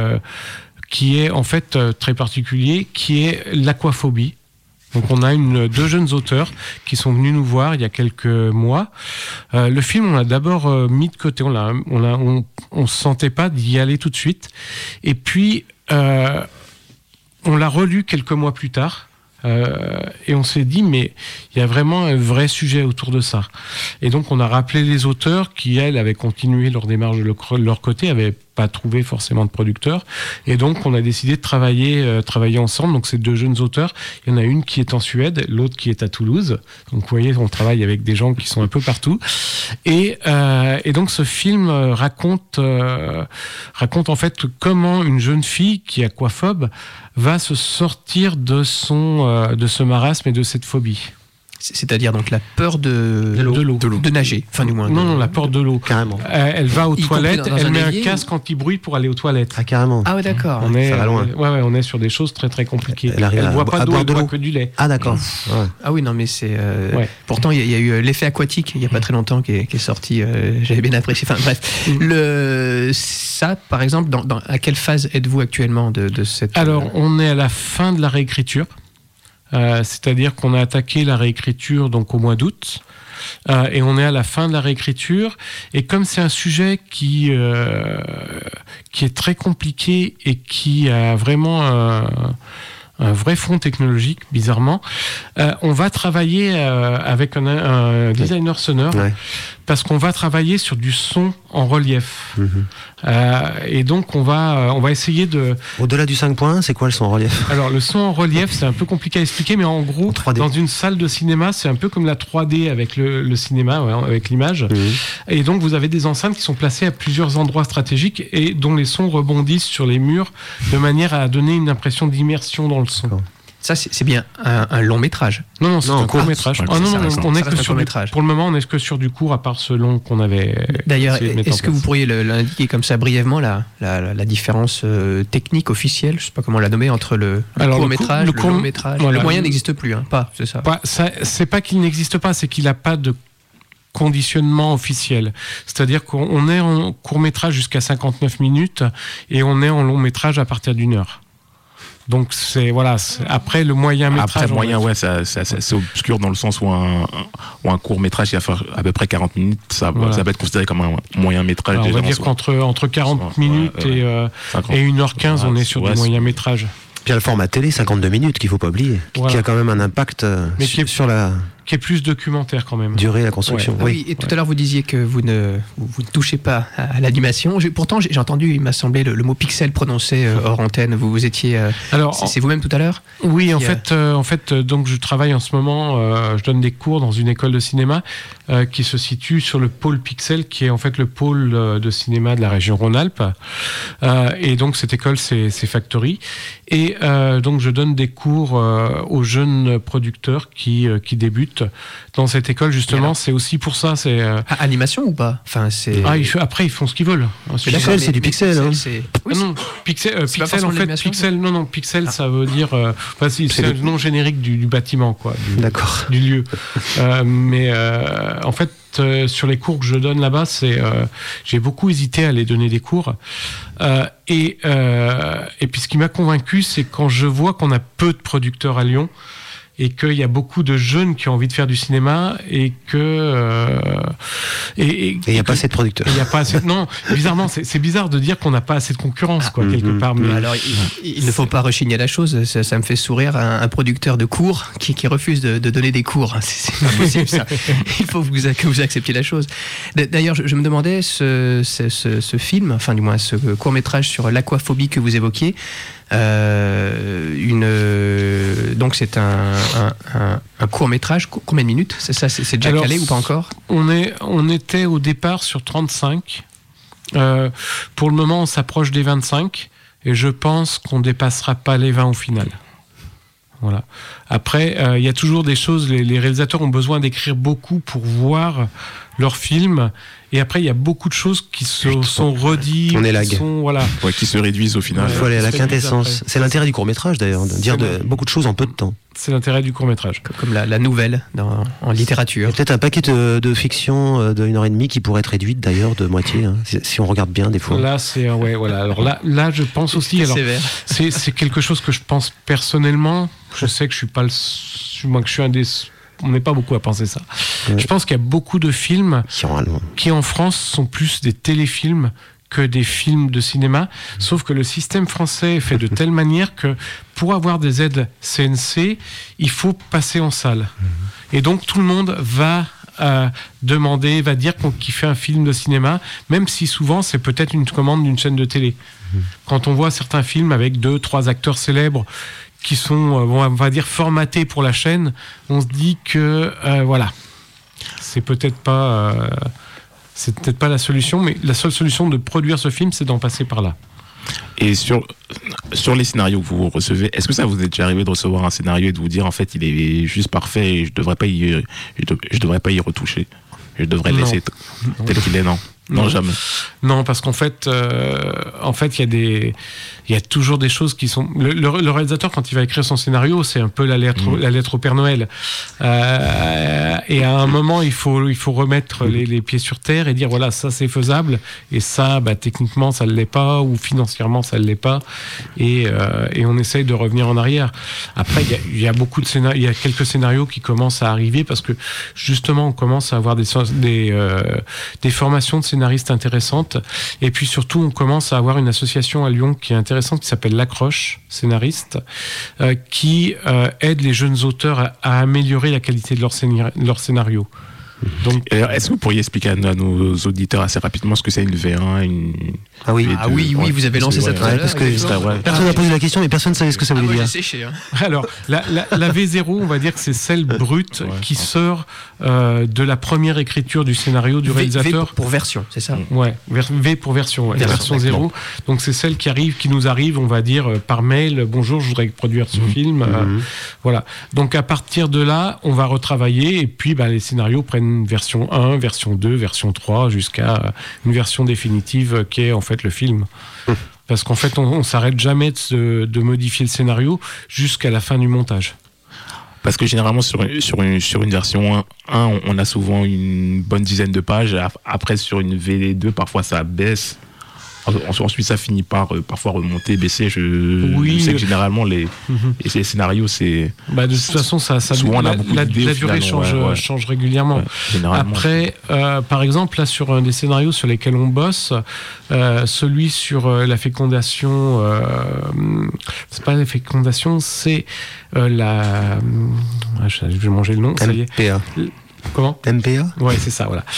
qui est en fait très particulier, qui est l'aquaphobie. Donc on a deux jeunes auteurs qui sont venus nous voir il y a quelques mois. Le film, on l'a d'abord mis de côté. On se sentait pas d'y aller tout de suite. Et puis on l'a relu quelques mois plus tard. Et on s'est dit, mais il y a vraiment un vrai sujet autour de ça. Et donc, on a rappelé les auteurs qui, elles, avaient continué leur démarche de leur côté, n'avaient pas trouvé forcément de producteurs. Et donc, on a décidé de travailler ensemble. Donc, ces deux jeunes auteurs, il y en a une qui est en Suède, l'autre qui est à Toulouse. Donc, vous voyez, on travaille avec des gens qui sont un peu partout. Et donc, ce film raconte en fait comment une jeune fille qui est aquaphobe va se sortir de ce marasme et de cette phobie. C'est-à-dire donc la peur de l'eau. De nager, enfin du moins. Non, la peur de l'eau. Carrément. Elle va aux toilettes, elle met un casque anti-bruit pour aller aux toilettes. Ah, carrément. Ah ouais, d'accord. Ça va loin. On est sur des choses très très compliquées. Elle ne boit pas d'eau, elle boit que du lait. Ah d'accord. Ouais. Ah oui, non mais c'est... Pourtant, il y a eu l'effet aquatique, il n'y a pas très longtemps, qui est sorti. J'avais bien apprécié. Enfin bref. Ça, par exemple, à quelle phase êtes-vous actuellement de cette... Alors, on est à la fin de la réécriture. C'est-à-dire qu'on a attaqué la réécriture donc au mois d'août et on est à la fin de la réécriture, et comme c'est un sujet qui est très compliqué et qui a vraiment un vrai fond technologique, bizarrement, on va travailler avec un designer sonore, parce qu'on va travailler sur du son en relief. Et donc on va essayer de... Au-delà du 5 points, c'est quoi le son en relief? Alors le son en relief, c'est un peu compliqué à expliquer, mais en gros, dans une salle de cinéma, c'est un peu comme la 3D avec le cinéma, avec l'image. Et donc vous avez des enceintes qui sont placées à plusieurs endroits stratégiques et dont les sons rebondissent sur les murs de manière à donner une impression d'immersion dans le son. Ça, c'est bien un long métrage. Non, c'est un court métrage. On est que sur métrage. Pour le moment, on n'est que sur du court, à part ce long qu'on avait. D'ailleurs, est-ce que vous pourriez l'indiquer comme ça brièvement, la différence technique officielle, je ne sais pas comment la nommer, entre le court métrage, le long métrage? Voilà. Le moyen n'existe plus, c'est ça. C'est pas qu'il n'existe pas, c'est qu'il n'a pas de conditionnement officiel. C'est-à-dire qu'on est en court métrage jusqu'à 59 minutes et on est en long métrage à partir d'1 heure. Donc après le moyen métrage. C'est obscur dans le sens où un court métrage qui va faire à peu près 40 minutes, ça va être considéré comme un moyen métrage. On va dire qu'entre 40 minutes et 1h15, on est sur du moyen métrage. Puis il y a le format télé, 52 minutes, qu'il ne faut pas oublier, qui a quand même un impact sur la... Qui est plus documentaire quand même. Durée, la construction. Oui, et tout à l'heure vous disiez que vous ne touchez pas à l'animation. Pourtant j'ai entendu, il m'a semblé, le mot pixel prononcé hors antenne. Vous étiez... c'est vous-même tout à l'heure? Oui, en fait, donc je travaille en ce moment, je donne des cours dans une école de cinéma qui se situe sur le pôle Pixel, qui est en fait le pôle de cinéma de la région Rhône-Alpes. Et donc cette école, c'est Factory. Et donc je donne des cours aux jeunes producteurs qui débutent dans cette école, justement. Alors, c'est aussi pour ça. C'est animation ou pas? Après ils font ce qu'ils veulent. Pixel, c'est du pixel. Pixel en fait, pixel, ça veut dire c'est le nom générique du bâtiment, quoi. Du lieu. Mais en fait, sur les cours que je donne là-bas, j'ai beaucoup hésité à aller donner des cours. Et puis ce qui m'a convaincu, c'est quand je vois qu'on a peu de producteurs à Lyon, et qu'il y a beaucoup de jeunes qui ont envie de faire du cinéma et que Et il n'y a pas assez de producteurs. il y a pas assez non, bizarrement c'est bizarre de dire qu'on n'a pas assez de concurrence quoi quelque part, mais Alors, il ne faut pas rechigner la chose. Ça me fait sourire un producteur de cours qui refuse de donner des cours. C'est pas possible ça. Il faut que vous acceptiez la chose. D'ailleurs, je me demandais ce film, enfin du moins ce court métrage sur l'aquaphobie que vous évoquiez. Donc c'est un court métrage. Combien de minutes? C'est déjà calé ou pas encore? On était au départ sur 35. Pour le moment, on s'approche des 25 et je pense qu'on dépassera pas les 20 au final. Voilà. Après, il y a toujours des choses. Les réalisateurs ont besoin d'écrire beaucoup pour voir leur film. Et après, il y a beaucoup de choses qui sont redites. On est lag. Qui se réduisent au final. Il faut aller à la quintessence. C'est l'intérêt du court-métrage d'ailleurs, de dire beaucoup de choses en peu de temps. C'est l'intérêt du court-métrage. Comme la nouvelle en littérature. Il y a peut-être un paquet de fiction de 1h30 qui pourrait être réduite d'ailleurs de moitié, hein, si on regarde bien des fois. Là, c'est voilà. Alors là, je pense aussi. Alors, c'est quelque chose que je pense personnellement. Je sais que je suis pas moi que je suis un des. On n'est pas beaucoup à penser ça. Ouais. Je pense qu'il y a beaucoup de films qui en France sont plus des téléfilms que des films de cinéma, sauf que le système français est fait de telle manière que pour avoir des aides CNC, il faut passer en salle. Et donc tout le monde va demander, va dire qu'il fait un film de cinéma, même si souvent c'est peut-être une commande d'une chaîne de télé. Quand on voit certains films avec 2-3 acteurs célèbres qui sont, on va dire, formatés pour la chaîne, on se dit que, voilà, c'est peut-être pas la solution, mais la seule solution de produire ce film, c'est d'en passer par là. Et sur les scénarios que vous recevez, est-ce que ça vous est déjà arrivé de recevoir un scénario et de vous dire, en fait, il est juste parfait et je devrais pas y retoucher, je devrais le laisser tel qu'il est, non? Non, jamais. Non, parce qu'en fait, il y a toujours des choses qui sont. Le réalisateur, quand il va écrire son scénario, c'est un peu la lettre au Père Noël. Et à un moment, il faut remettre les pieds sur terre et dire voilà, ça c'est faisable, et ça, techniquement, ça ne l'est pas, ou financièrement, ça ne l'est pas, et on essaye de revenir en arrière. Après, il y a beaucoup de scénarios, il y a quelques scénarios qui commencent à arriver parce que justement, on commence à avoir des formations de scénaristes intéressantes, et puis surtout on commence à avoir une association à Lyon qui est intéressante, qui s'appelle l'Accroche Scénariste, qui aide les jeunes auteurs à améliorer la qualité de leur scénario. Donc, est-ce que vous pourriez expliquer à nos auditeurs assez rapidement ce que c'est une V1, Ah oui, oui, vous avez lancé ça tout à l'heure. Parce que personne n'a posé la question, mais personne ne savait ce que ça voulait dire. J'ai séché, hein. Alors, la V0, on va dire que c'est celle brute qui sort de la première écriture du scénario du réalisateur. V pour version, c'est ça? Ouais, V pour version, version 0. Donc c'est celle qui nous arrive, on va dire, par mail. Bonjour, je voudrais produire ce film. Voilà. Donc à partir de là, on va retravailler, et puis les scénarios prennent version 1, version 2, version 3, jusqu'à une version définitive qui est en fait le film. Parce qu'en fait, on s'arrête jamais de modifier le scénario jusqu'à la fin du montage. Parce que généralement, sur une version 1, on a souvent une bonne dizaine de pages. Après, sur une V2, parfois ça baisse. Ensuite, ça finit par parfois remonter, baisser. Je sais que généralement, les scénarios, c'est. De toute façon, souvent, la durée change régulièrement. Après, par exemple, là, sur un des scénarios sur lesquels on bosse, celui sur la fécondation, c'est pas la fécondation, c'est je vais manger le nom, ça y est. Comment ? MPA ? Ouais, c'est ça, voilà.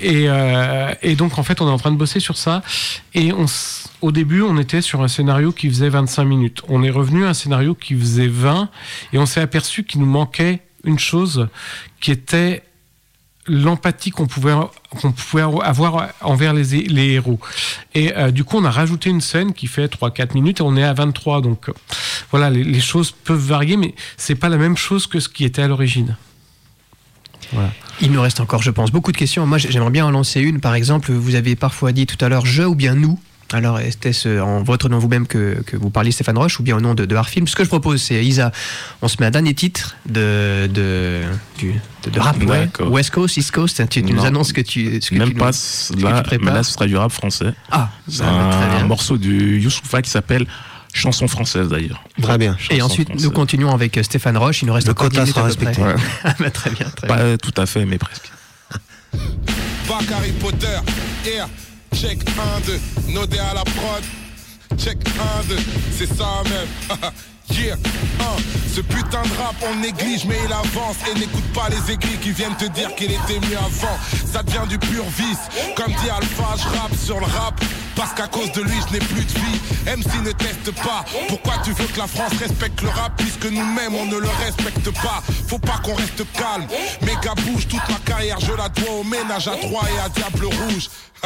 Et donc, en fait, on est en train de bosser sur ça. Et au début, on était sur un scénario qui faisait 25 minutes. On est revenu à un scénario qui faisait 20. Et on s'est aperçu qu'il nous manquait une chose qui était l'empathie qu'on pouvait avoir envers les héros. Et du coup, on a rajouté une scène qui fait 3-4 minutes et on est à 23. Donc, voilà, les choses peuvent varier, mais c'est pas la même chose que ce qui était à l'origine. Voilà. Il nous reste encore, je pense, beaucoup de questions. Moi, j'aimerais bien en lancer une. Par exemple, vous avez parfois dit tout à l'heure « je » ou bien « nous ». Alors, était-ce en votre nom vous-même que vous parliez, Stéphane Roche, ou bien au nom de Harfilm? Ce que je propose, c'est, Isa, on se met un dernier titre de rap, West Coast, East Coast. Tu nous annonces ce que tu prépares. Mais là, ce sera du rap français. Ah, c'est un morceau de Youssoupha qui s'appelle Chanson française d'ailleurs. Très bien. Et Chanson ensuite, française. nous continuons avec Stéphane Roche. Il nous reste Le encore 10 quota minutes sera à peu près. respecté. Ah bah, très bien, très bien. Pas tout à fait, mais presque. Bac Harry Potter, yeah. Check 1, 2, nodé à la prod. Check 1, 2, c'est ça même. Yeah, ce putain de rap on néglige mais il avance. Et n'écoute pas les aigris qui viennent te dire qu'il était mieux avant. Ça devient du pur vice. Comme dit Alpha, je rappe sur le rap parce qu'à cause de lui je n'ai plus de vie. MC ne teste pas. Pourquoi tu veux que la France respecte le rap puisque nous-mêmes on ne le respecte pas? Faut pas qu'on reste calme. Méga bouge, toute ma carrière je la dois au ménage à 3 et à Diable Rouge.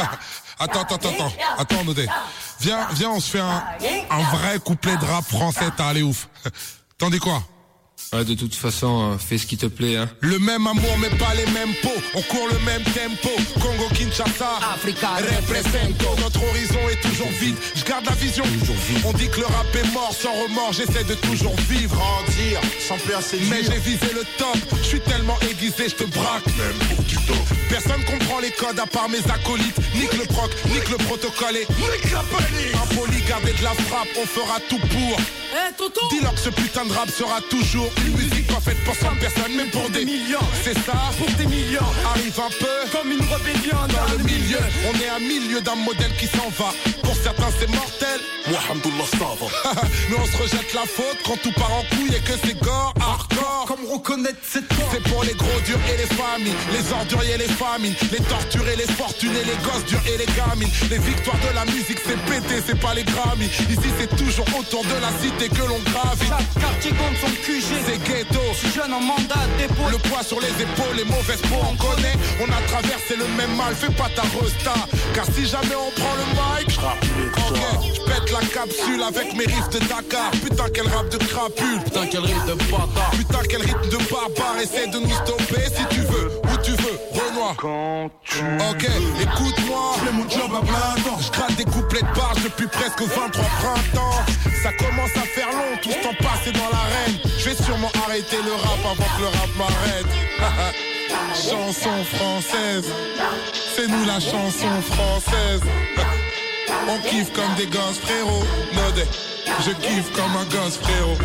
Attends, Nodé. Viens, on se fait un vrai couplet de rap français, t'as allé ouf. T'en dis quoi? Ouais, de toute façon, fais ce qui te plaît, hein. Le même amour mais pas les mêmes pots. On court le même tempo. Congo, Kinshasa, Africa, represento. Notre horizon est toujours vide. Je garde la vision. On dit que le rap est mort sans remords. J'essaie de toujours vivre, grandir, sans plus assez vivre. Mais j'ai visé le top. Je suis tellement aiguisé, je te braque. Même pour du top. Personne comprend les codes à part mes acolytes. Nique le proc, nique le protocole et nique la panique. Impoli, garder de la frappe. On fera tout pour. Dis-leur que ce putain de rap sera toujours une musique pas faite pour 100 personnes, même pour des millions. C'est ça, pour des millions. Arrive un peu comme une rébellion dans le milieu. On est à milieu d'un modèle qui s'en va. Pour certains c'est mortel. Alhamdoulilah, ça va. Mais on se rejette la faute quand tout part en couille et que c'est gore, hardcore. Comme reconnaître cette porte. C'est pour les gros durs et les familles, les orduriers et les famines, les torturés, les fortunés, les gosses durs et les gamines. Les victoires de la musique c'est pété, c'est pas les Grammy. Ici c'est toujours autour de la cité que l'on gravite. Chaque quartier compte son QG. C'est ghetto. Si jeune en mandat dépôt. Le poids sur les épaules, les mauvaises peaux on connaît. On a traversé le même mal, fais pas ta resta. Car si jamais on prend le mic, je pète la capsule avec mes riffs de Dakar. Putain quel rap de crapule. Putain quel rythme de bâtard. Putain quel rythme de barbare. Essaie de nous stopper si tu veux, où tu veux, Renoir. Ok, écoute-moi. Je fais mon job à plein temps. Je gratte des couplets de barge depuis presque 23 printemps. Ça commence à faire long, tout ce temps passé dans l'arène. Je vais sûrement arrêter le rap avant que le rap m'arrête. Chanson française, c'est nous la chanson française. On kiffe comme des gosses frérot. Nodé, je kiffe comme un gosse frérot.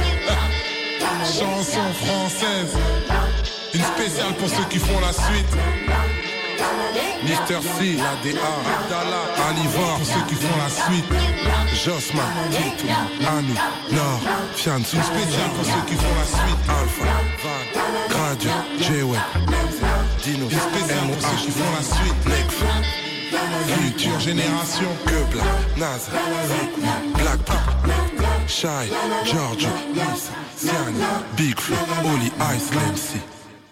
Chanson française, une spéciale pour ceux qui font la suite. Mister C, l'ADA, Abdallah, Alivor, pour ceux qui font la suite. Josman, Tito, Anu, Nord, Fian, une spéciale pour ceux qui font la suite. Alpha, Van, Gradio, J-Way, Dino, une spéciale pour ceux qui font la suite. Nekfeu, future génération, Quebla, Naz, Black Blue, Shy, Giorgio, Nisa, Siani, Big Flo, Oli, Ice, MC.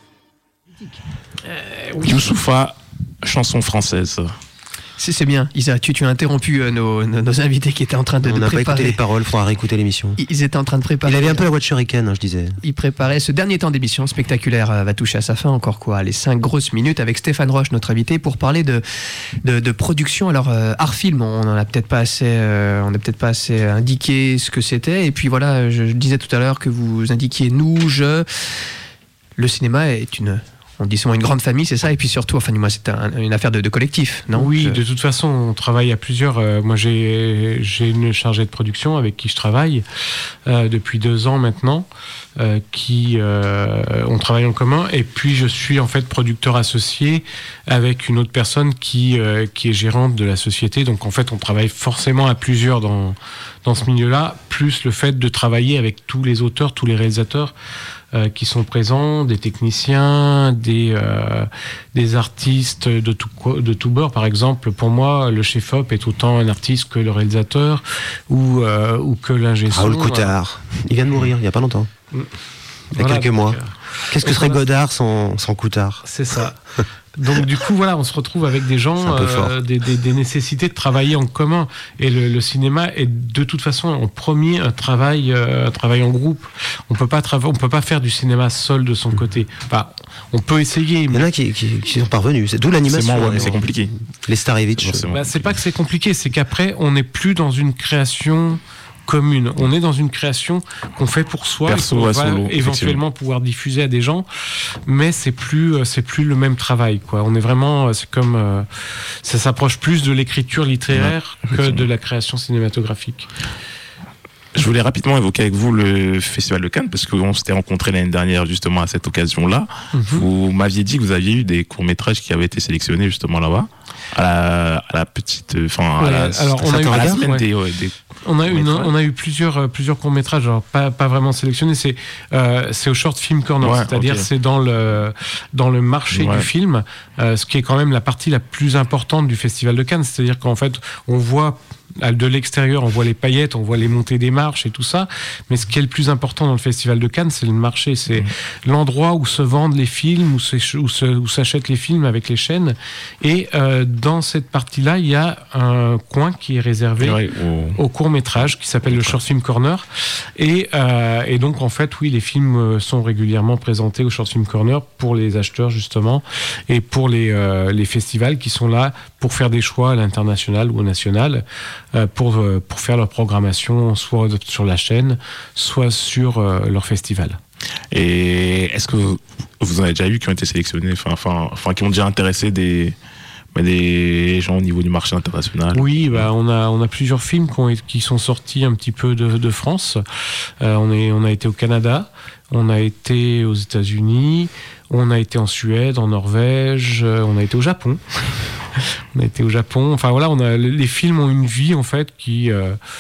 Youssoufa, chanson française. C'est bien, Isa, tu as interrompu nos invités qui étaient en train de On n'a pas préparer. écouté les paroles, il faudra réécouter l'émission. Ils étaient en train de préparer. Il avait un peu la voix de Shuriken, je disais. Il préparait ce dernier temps d'émission spectaculaire, va toucher à sa fin. Encore quoi, les 5 grosses minutes avec Stéphane Roche, notre invité, pour parler de production. Alors, art film, on n'a peut-être pas assez indiqué ce que c'était. Et puis voilà, je disais tout à l'heure que vous indiquiez nous, le cinéma est on dit souvent une grande famille, c'est ça, et puis surtout, enfin, moi, c'est une affaire de collectif, non? Oui, de toute façon, on travaille à plusieurs. Moi, j'ai une chargée de production avec qui je travaille depuis 2 ans maintenant, on travaille en commun, et puis je suis en fait producteur associé avec une autre personne qui est gérante de la société. Donc en fait, on travaille forcément à plusieurs dans ce milieu-là, plus le fait de travailler avec tous les auteurs, tous les réalisateurs qui sont présents, des techniciens, des artistes de tout bord. Par exemple, pour moi, le chef-op est autant un artiste que le réalisateur ou que l'ingé son. Raoul Coutard, il vient de mourir il n'y a pas longtemps. Il y a quelques mois. Qu'est-ce que serait Godard sans Coutard? C'est ça. Donc du coup, voilà, on se retrouve avec des gens, des nécessités de travailler en commun. Et le cinéma est de toute façon en premier un travail en groupe. On peut pas faire du cinéma seul de son côté. Enfin, on peut essayer. Il y en a qui sont parvenus. C'est d'où l'animation. Mais c'est compliqué. Les Starevich. C'est pas que c'est compliqué, c'est qu'après, on n'est plus dans une création commune. On est dans une création qu'on fait pour soi, perso, et qu'on va solo, éventuellement pouvoir diffuser à des gens, mais c'est plus le même travail, quoi. On est vraiment, c'est comme ça s'approche plus de l'écriture littéraire que de la création cinématographique. Je voulais rapidement évoquer avec vous le Festival de Cannes, parce qu'on s'était rencontrés l'année dernière justement à cette occasion-là. Vous m'aviez dit que vous aviez eu des courts-métrages qui avaient été sélectionnés justement là-bas, à la petite... Enfin, Ouais, à la, alors, on a eu à la la semaine ouais. des On a courts-métrages. eu plusieurs courts-métrages, alors pas vraiment sélectionnés, c'est au Short Film Corner, Ouais, c'est-à-dire ok. c'est dans le marché Ouais. du film, ce qui est quand même la partie la plus importante du Festival de Cannes, c'est-à-dire qu'en fait, on voit de l'extérieur, on voit les paillettes, on voit les montées des marches et tout ça, mais ce qui est le plus important dans le Festival de Cannes, c'est le marché, c'est l'endroit où se vendent les films, où s'achètent les films avec les chaînes, et dans cette partie-là, il y a un coin qui est réservé Ouais, au court-métrage qui s'appelle le Short Film Corner, et donc en fait, oui, les films sont régulièrement présentés au Short Film Corner pour les acheteurs justement, et pour les festivals qui sont là pour faire des choix à l'international ou au national, pour faire leur programmation soit sur la chaîne, soit sur leur festival. Et est-ce que vous en avez déjà eu qui ont été sélectionnés, enfin qui ont déjà intéressé des gens au niveau du marché international? Oui, bah, on a plusieurs films qui sont sortis un petit peu de France. On a été au Canada, on a été aux États-Unis, on a été en Suède, en Norvège, on a été au Japon. On a été au Japon. Enfin voilà, les films ont une vie en fait qui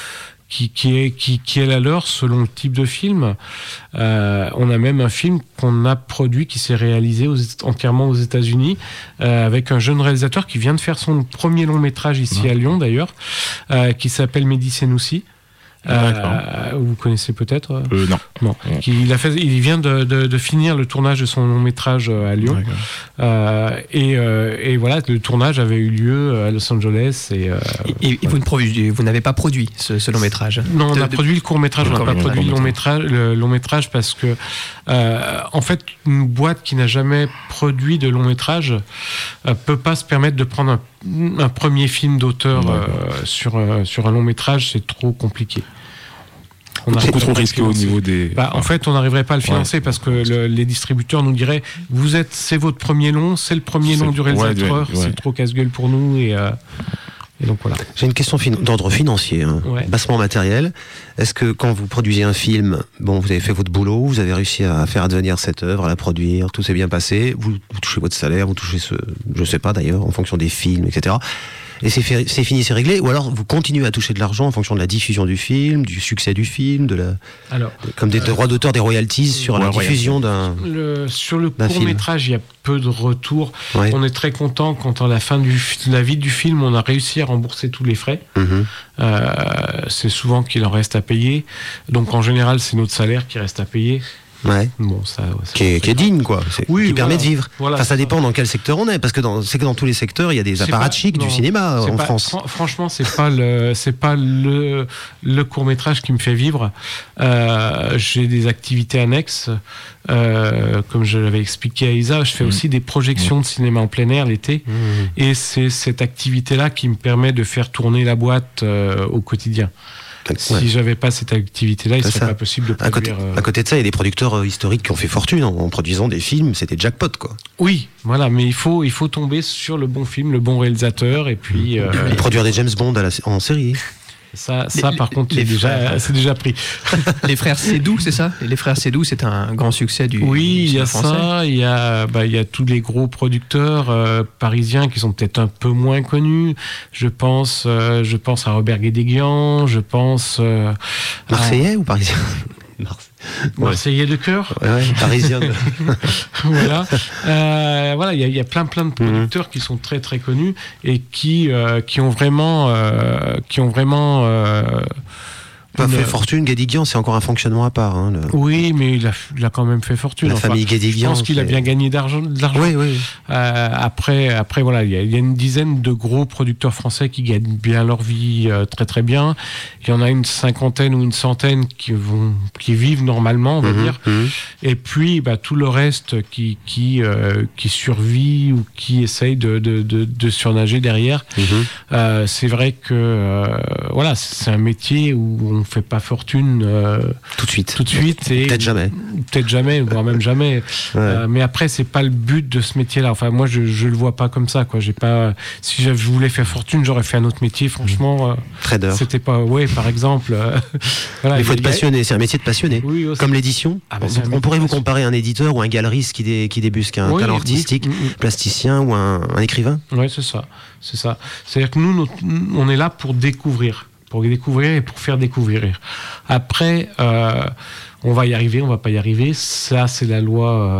est la leur selon le type de film. On a même un film qu'on a produit qui s'est réalisé entièrement aux États-Unis avec un jeune réalisateur qui vient de faire son premier long métrage ici à Lyon d'ailleurs, qui s'appelle Mehdi Senoussi. Vous connaissez peut-être Non. Il vient de finir le tournage de son long métrage à Lyon. Et voilà, le tournage avait eu lieu à Los Angeles. Et vous n'avez pas produit ce long métrage? Non, on a produit le court métrage, on n'a pas court-métrage. produit le long métrage parce que, en fait, une boîte qui n'a jamais produit de long métrage peut pas se permettre de prendre un premier film d'auteur sur un long métrage, c'est trop compliqué. C'est beaucoup trop risqué au niveau des... En fait, on n'arriverait pas à le financer parce que les distributeurs nous diraient c'est votre premier long, c'est le premier long du réalisateur, c'est trop casse-gueule pour nous et donc voilà. J'ai une question d'ordre financier, bassement matériel. Est-ce que quand vous produisez un film, vous avez fait votre boulot, vous avez réussi à faire advenir cette œuvre, à la produire, tout s'est bien passé, vous touchez votre salaire, vous touchez je sais pas d'ailleurs, en fonction des films, etc. Et c'est fini, c'est réglé, ou alors vous continuez à toucher de l'argent en fonction de la diffusion du film, du succès du film, comme des droits d'auteur, des royalties sur la diffusion d'un sur le film. court-métrage, il y a peu de retours. Ouais. On est très content quand à la fin de la vie du film, on a réussi à rembourser tous les frais. C'est souvent qu'il en reste à payer. Donc en général, c'est notre salaire qui reste à payer. Ouais. Bon, qui est digne, quoi. Qui permet de vivre. Voilà, ça dépend dans quel secteur on est, parce que c'est que dans tous les secteurs, il y a des apparatchiks du cinéma en France. Franchement, c'est pas le court-métrage qui me fait vivre. J'ai des activités annexes. Comme je l'avais expliqué à Isa, je fais aussi des projections de cinéma en plein air l'été. Et c'est cette activité-là qui me permet de faire tourner la boîte au quotidien. Si j'avais pas cette activité-là, il serait pas possible de produire. À côté de ça, il y a des producteurs historiques qui ont fait fortune en produisant des films. C'était jackpot, quoi. Oui, voilà, mais il faut tomber sur le bon film, le bon réalisateur, et puis et produire des James Bond en série. Ça par contre, c'est déjà pris. Les frères Sédou, c'est ça? Les frères Sédou, c'est un grand succès du il y a français. ça, il y a tous les gros producteurs parisiens qui sont peut-être un peu moins connus. Je pense à Robert Guédiguian, je pense Marseillais ou parisien? Marseillais de cœur. Parisien. Voilà. Il y a plein de producteurs qui sont très très connus et qui ont vraiment Pas fait fortune, Guédiguian, c'est encore un fonctionnement à part. Oui, mais il a quand même fait fortune. La famille Guédiguian. Je pense qu'il a bien gagné d'argent. Oui. Après, voilà, il y a une dizaine de gros producteurs français qui gagnent bien leur vie très très bien. Il y en a une cinquantaine ou une centaine qui vivent normalement, on va dire. Et puis, tout le reste qui survit ou qui essaye de surnager derrière. C'est vrai que c'est un métier où fait pas fortune Tout de suite. Et Peut-être jamais. voire même jamais. Mais après, c'est pas le but de ce métier-là. Enfin, moi, je le vois pas comme ça, quoi. J'ai pas. Si je voulais faire fortune, j'aurais fait un autre métier. Franchement, trader. C'était pas. Ouais, par exemple. Voilà, il faut être passionné. C'est un métier de passionné. Oui, comme l'édition. On pourrait vous comparer à un éditeur ou un galeriste qui débusque un talent artistique, plasticien ou un écrivain. Oui, c'est ça. C'est-à-dire que nous, on est là pour découvrir et pour faire découvrir. Après, on va y arriver, on va pas y arriver. Ça, c'est la loi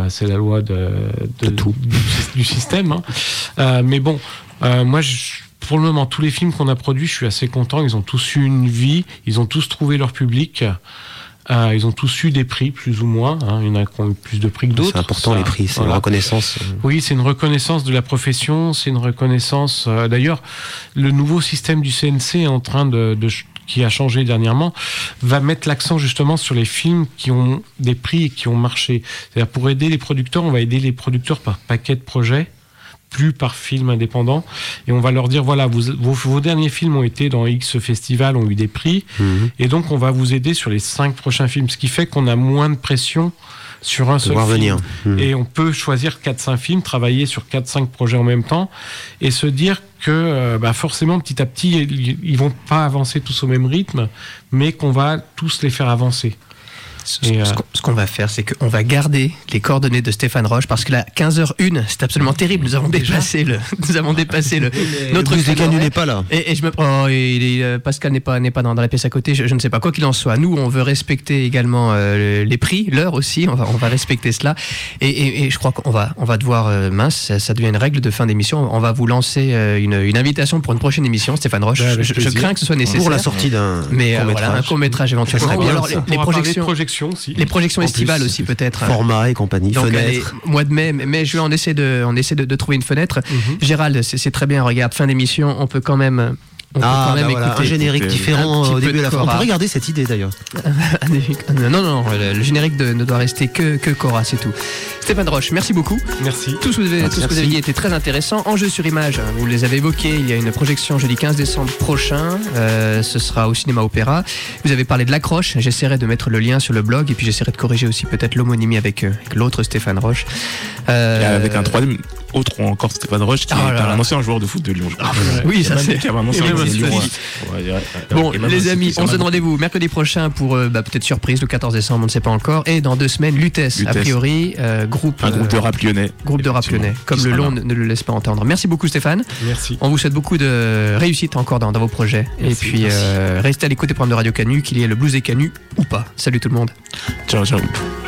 de tout. Du système. Hein. Mais bon, moi, pour le moment, tous les films qu'on a produits, je suis assez content. Ils ont tous eu une vie, ils ont tous trouvé leur public. Ils ont tous eu des prix, plus ou moins. Hein. Il y en a qui ont eu plus de prix que d'autres. C'est important, les prix, c'est une reconnaissance. Oui, c'est une reconnaissance de la profession, c'est une reconnaissance... D'ailleurs, le nouveau système du CNC est en train qui a changé dernièrement, va mettre l'accent justement sur les films qui ont des prix et qui ont marché. C'est-à-dire, pour aider les producteurs, on va aider les producteurs par paquet de projets, plus par film indépendant, et on va leur dire voilà, vos derniers films ont été dans X festival, ont eu des prix, et donc on va vous aider sur les 5 prochains films, ce qui fait qu'on a moins de pression sur un seul film. Et on peut choisir 4-5 films, travailler sur 4-5 projets en même temps, et se dire que forcément petit à petit ils vont pas avancer tous au même rythme, mais qu'on va tous les faire avancer. Ce qu'on va faire, c'est qu'on va garder les coordonnées de Stéphane Roche, parce que la 15h01, c'est absolument terrible. Nous avons dépassé notre Blues des Canuts n'est pas là. Et je me Pascal n'est pas dans la pièce à côté. Je ne sais pas, quoi qu'il en soit. Nous, on veut respecter également les prix, l'heure aussi. On va respecter cela. Et je crois qu'on va devoir ça devient une règle de fin d'émission. On va vous lancer une invitation pour une prochaine émission, Stéphane Roche. Je crains que ce soit nécessaire pour la sortie d'un un court-métrage éventuellement. Alors, les projections aussi. Les projections estivales aussi, peut-être. Format et compagnie, donc, fenêtre. Mois de mai, juin, on essaie de trouver une fenêtre. Gérald, c'est très bien, regarde, fin d'émission, on peut quand même... écouter un générique différent au début et à la fin. On pourrait garder cette idée d'ailleurs. Non, le générique ne doit rester que Cora, c'est tout. Stéphane Roche, merci beaucoup. Merci. Tout ce que vous avez dit était très intéressant. Enjeux sur image, vous les avez évoqués. Il y a une projection jeudi 15 décembre prochain. Ce sera au Cinéma Opéra. Vous avez parlé de l'accroche. J'essaierai de mettre le lien sur le blog et puis j'essaierai de corriger aussi peut-être l'homonymie avec l'autre Stéphane Roche. Avec un troisième autre encore Stéphane Roche qui est un ancien joueur de foot de Lyon. Oui, ça c'est. Bon, les amis, on se donne rendez-vous mercredi prochain pour peut-être surprise le 14 décembre, on ne sait pas encore. Et dans 2 semaines, Lutèce, a priori, groupe de rap lyonnais. Groupe de rap lyonnais, comme le long ne le laisse pas entendre. Merci beaucoup Stéphane. Merci. On vous souhaite beaucoup de réussite encore dans vos projets. Merci, et puis restez à l'écoute des programmes de Radio Canu, qu'il y ait le blues des Canuts ou pas. Salut tout le monde. Ciao.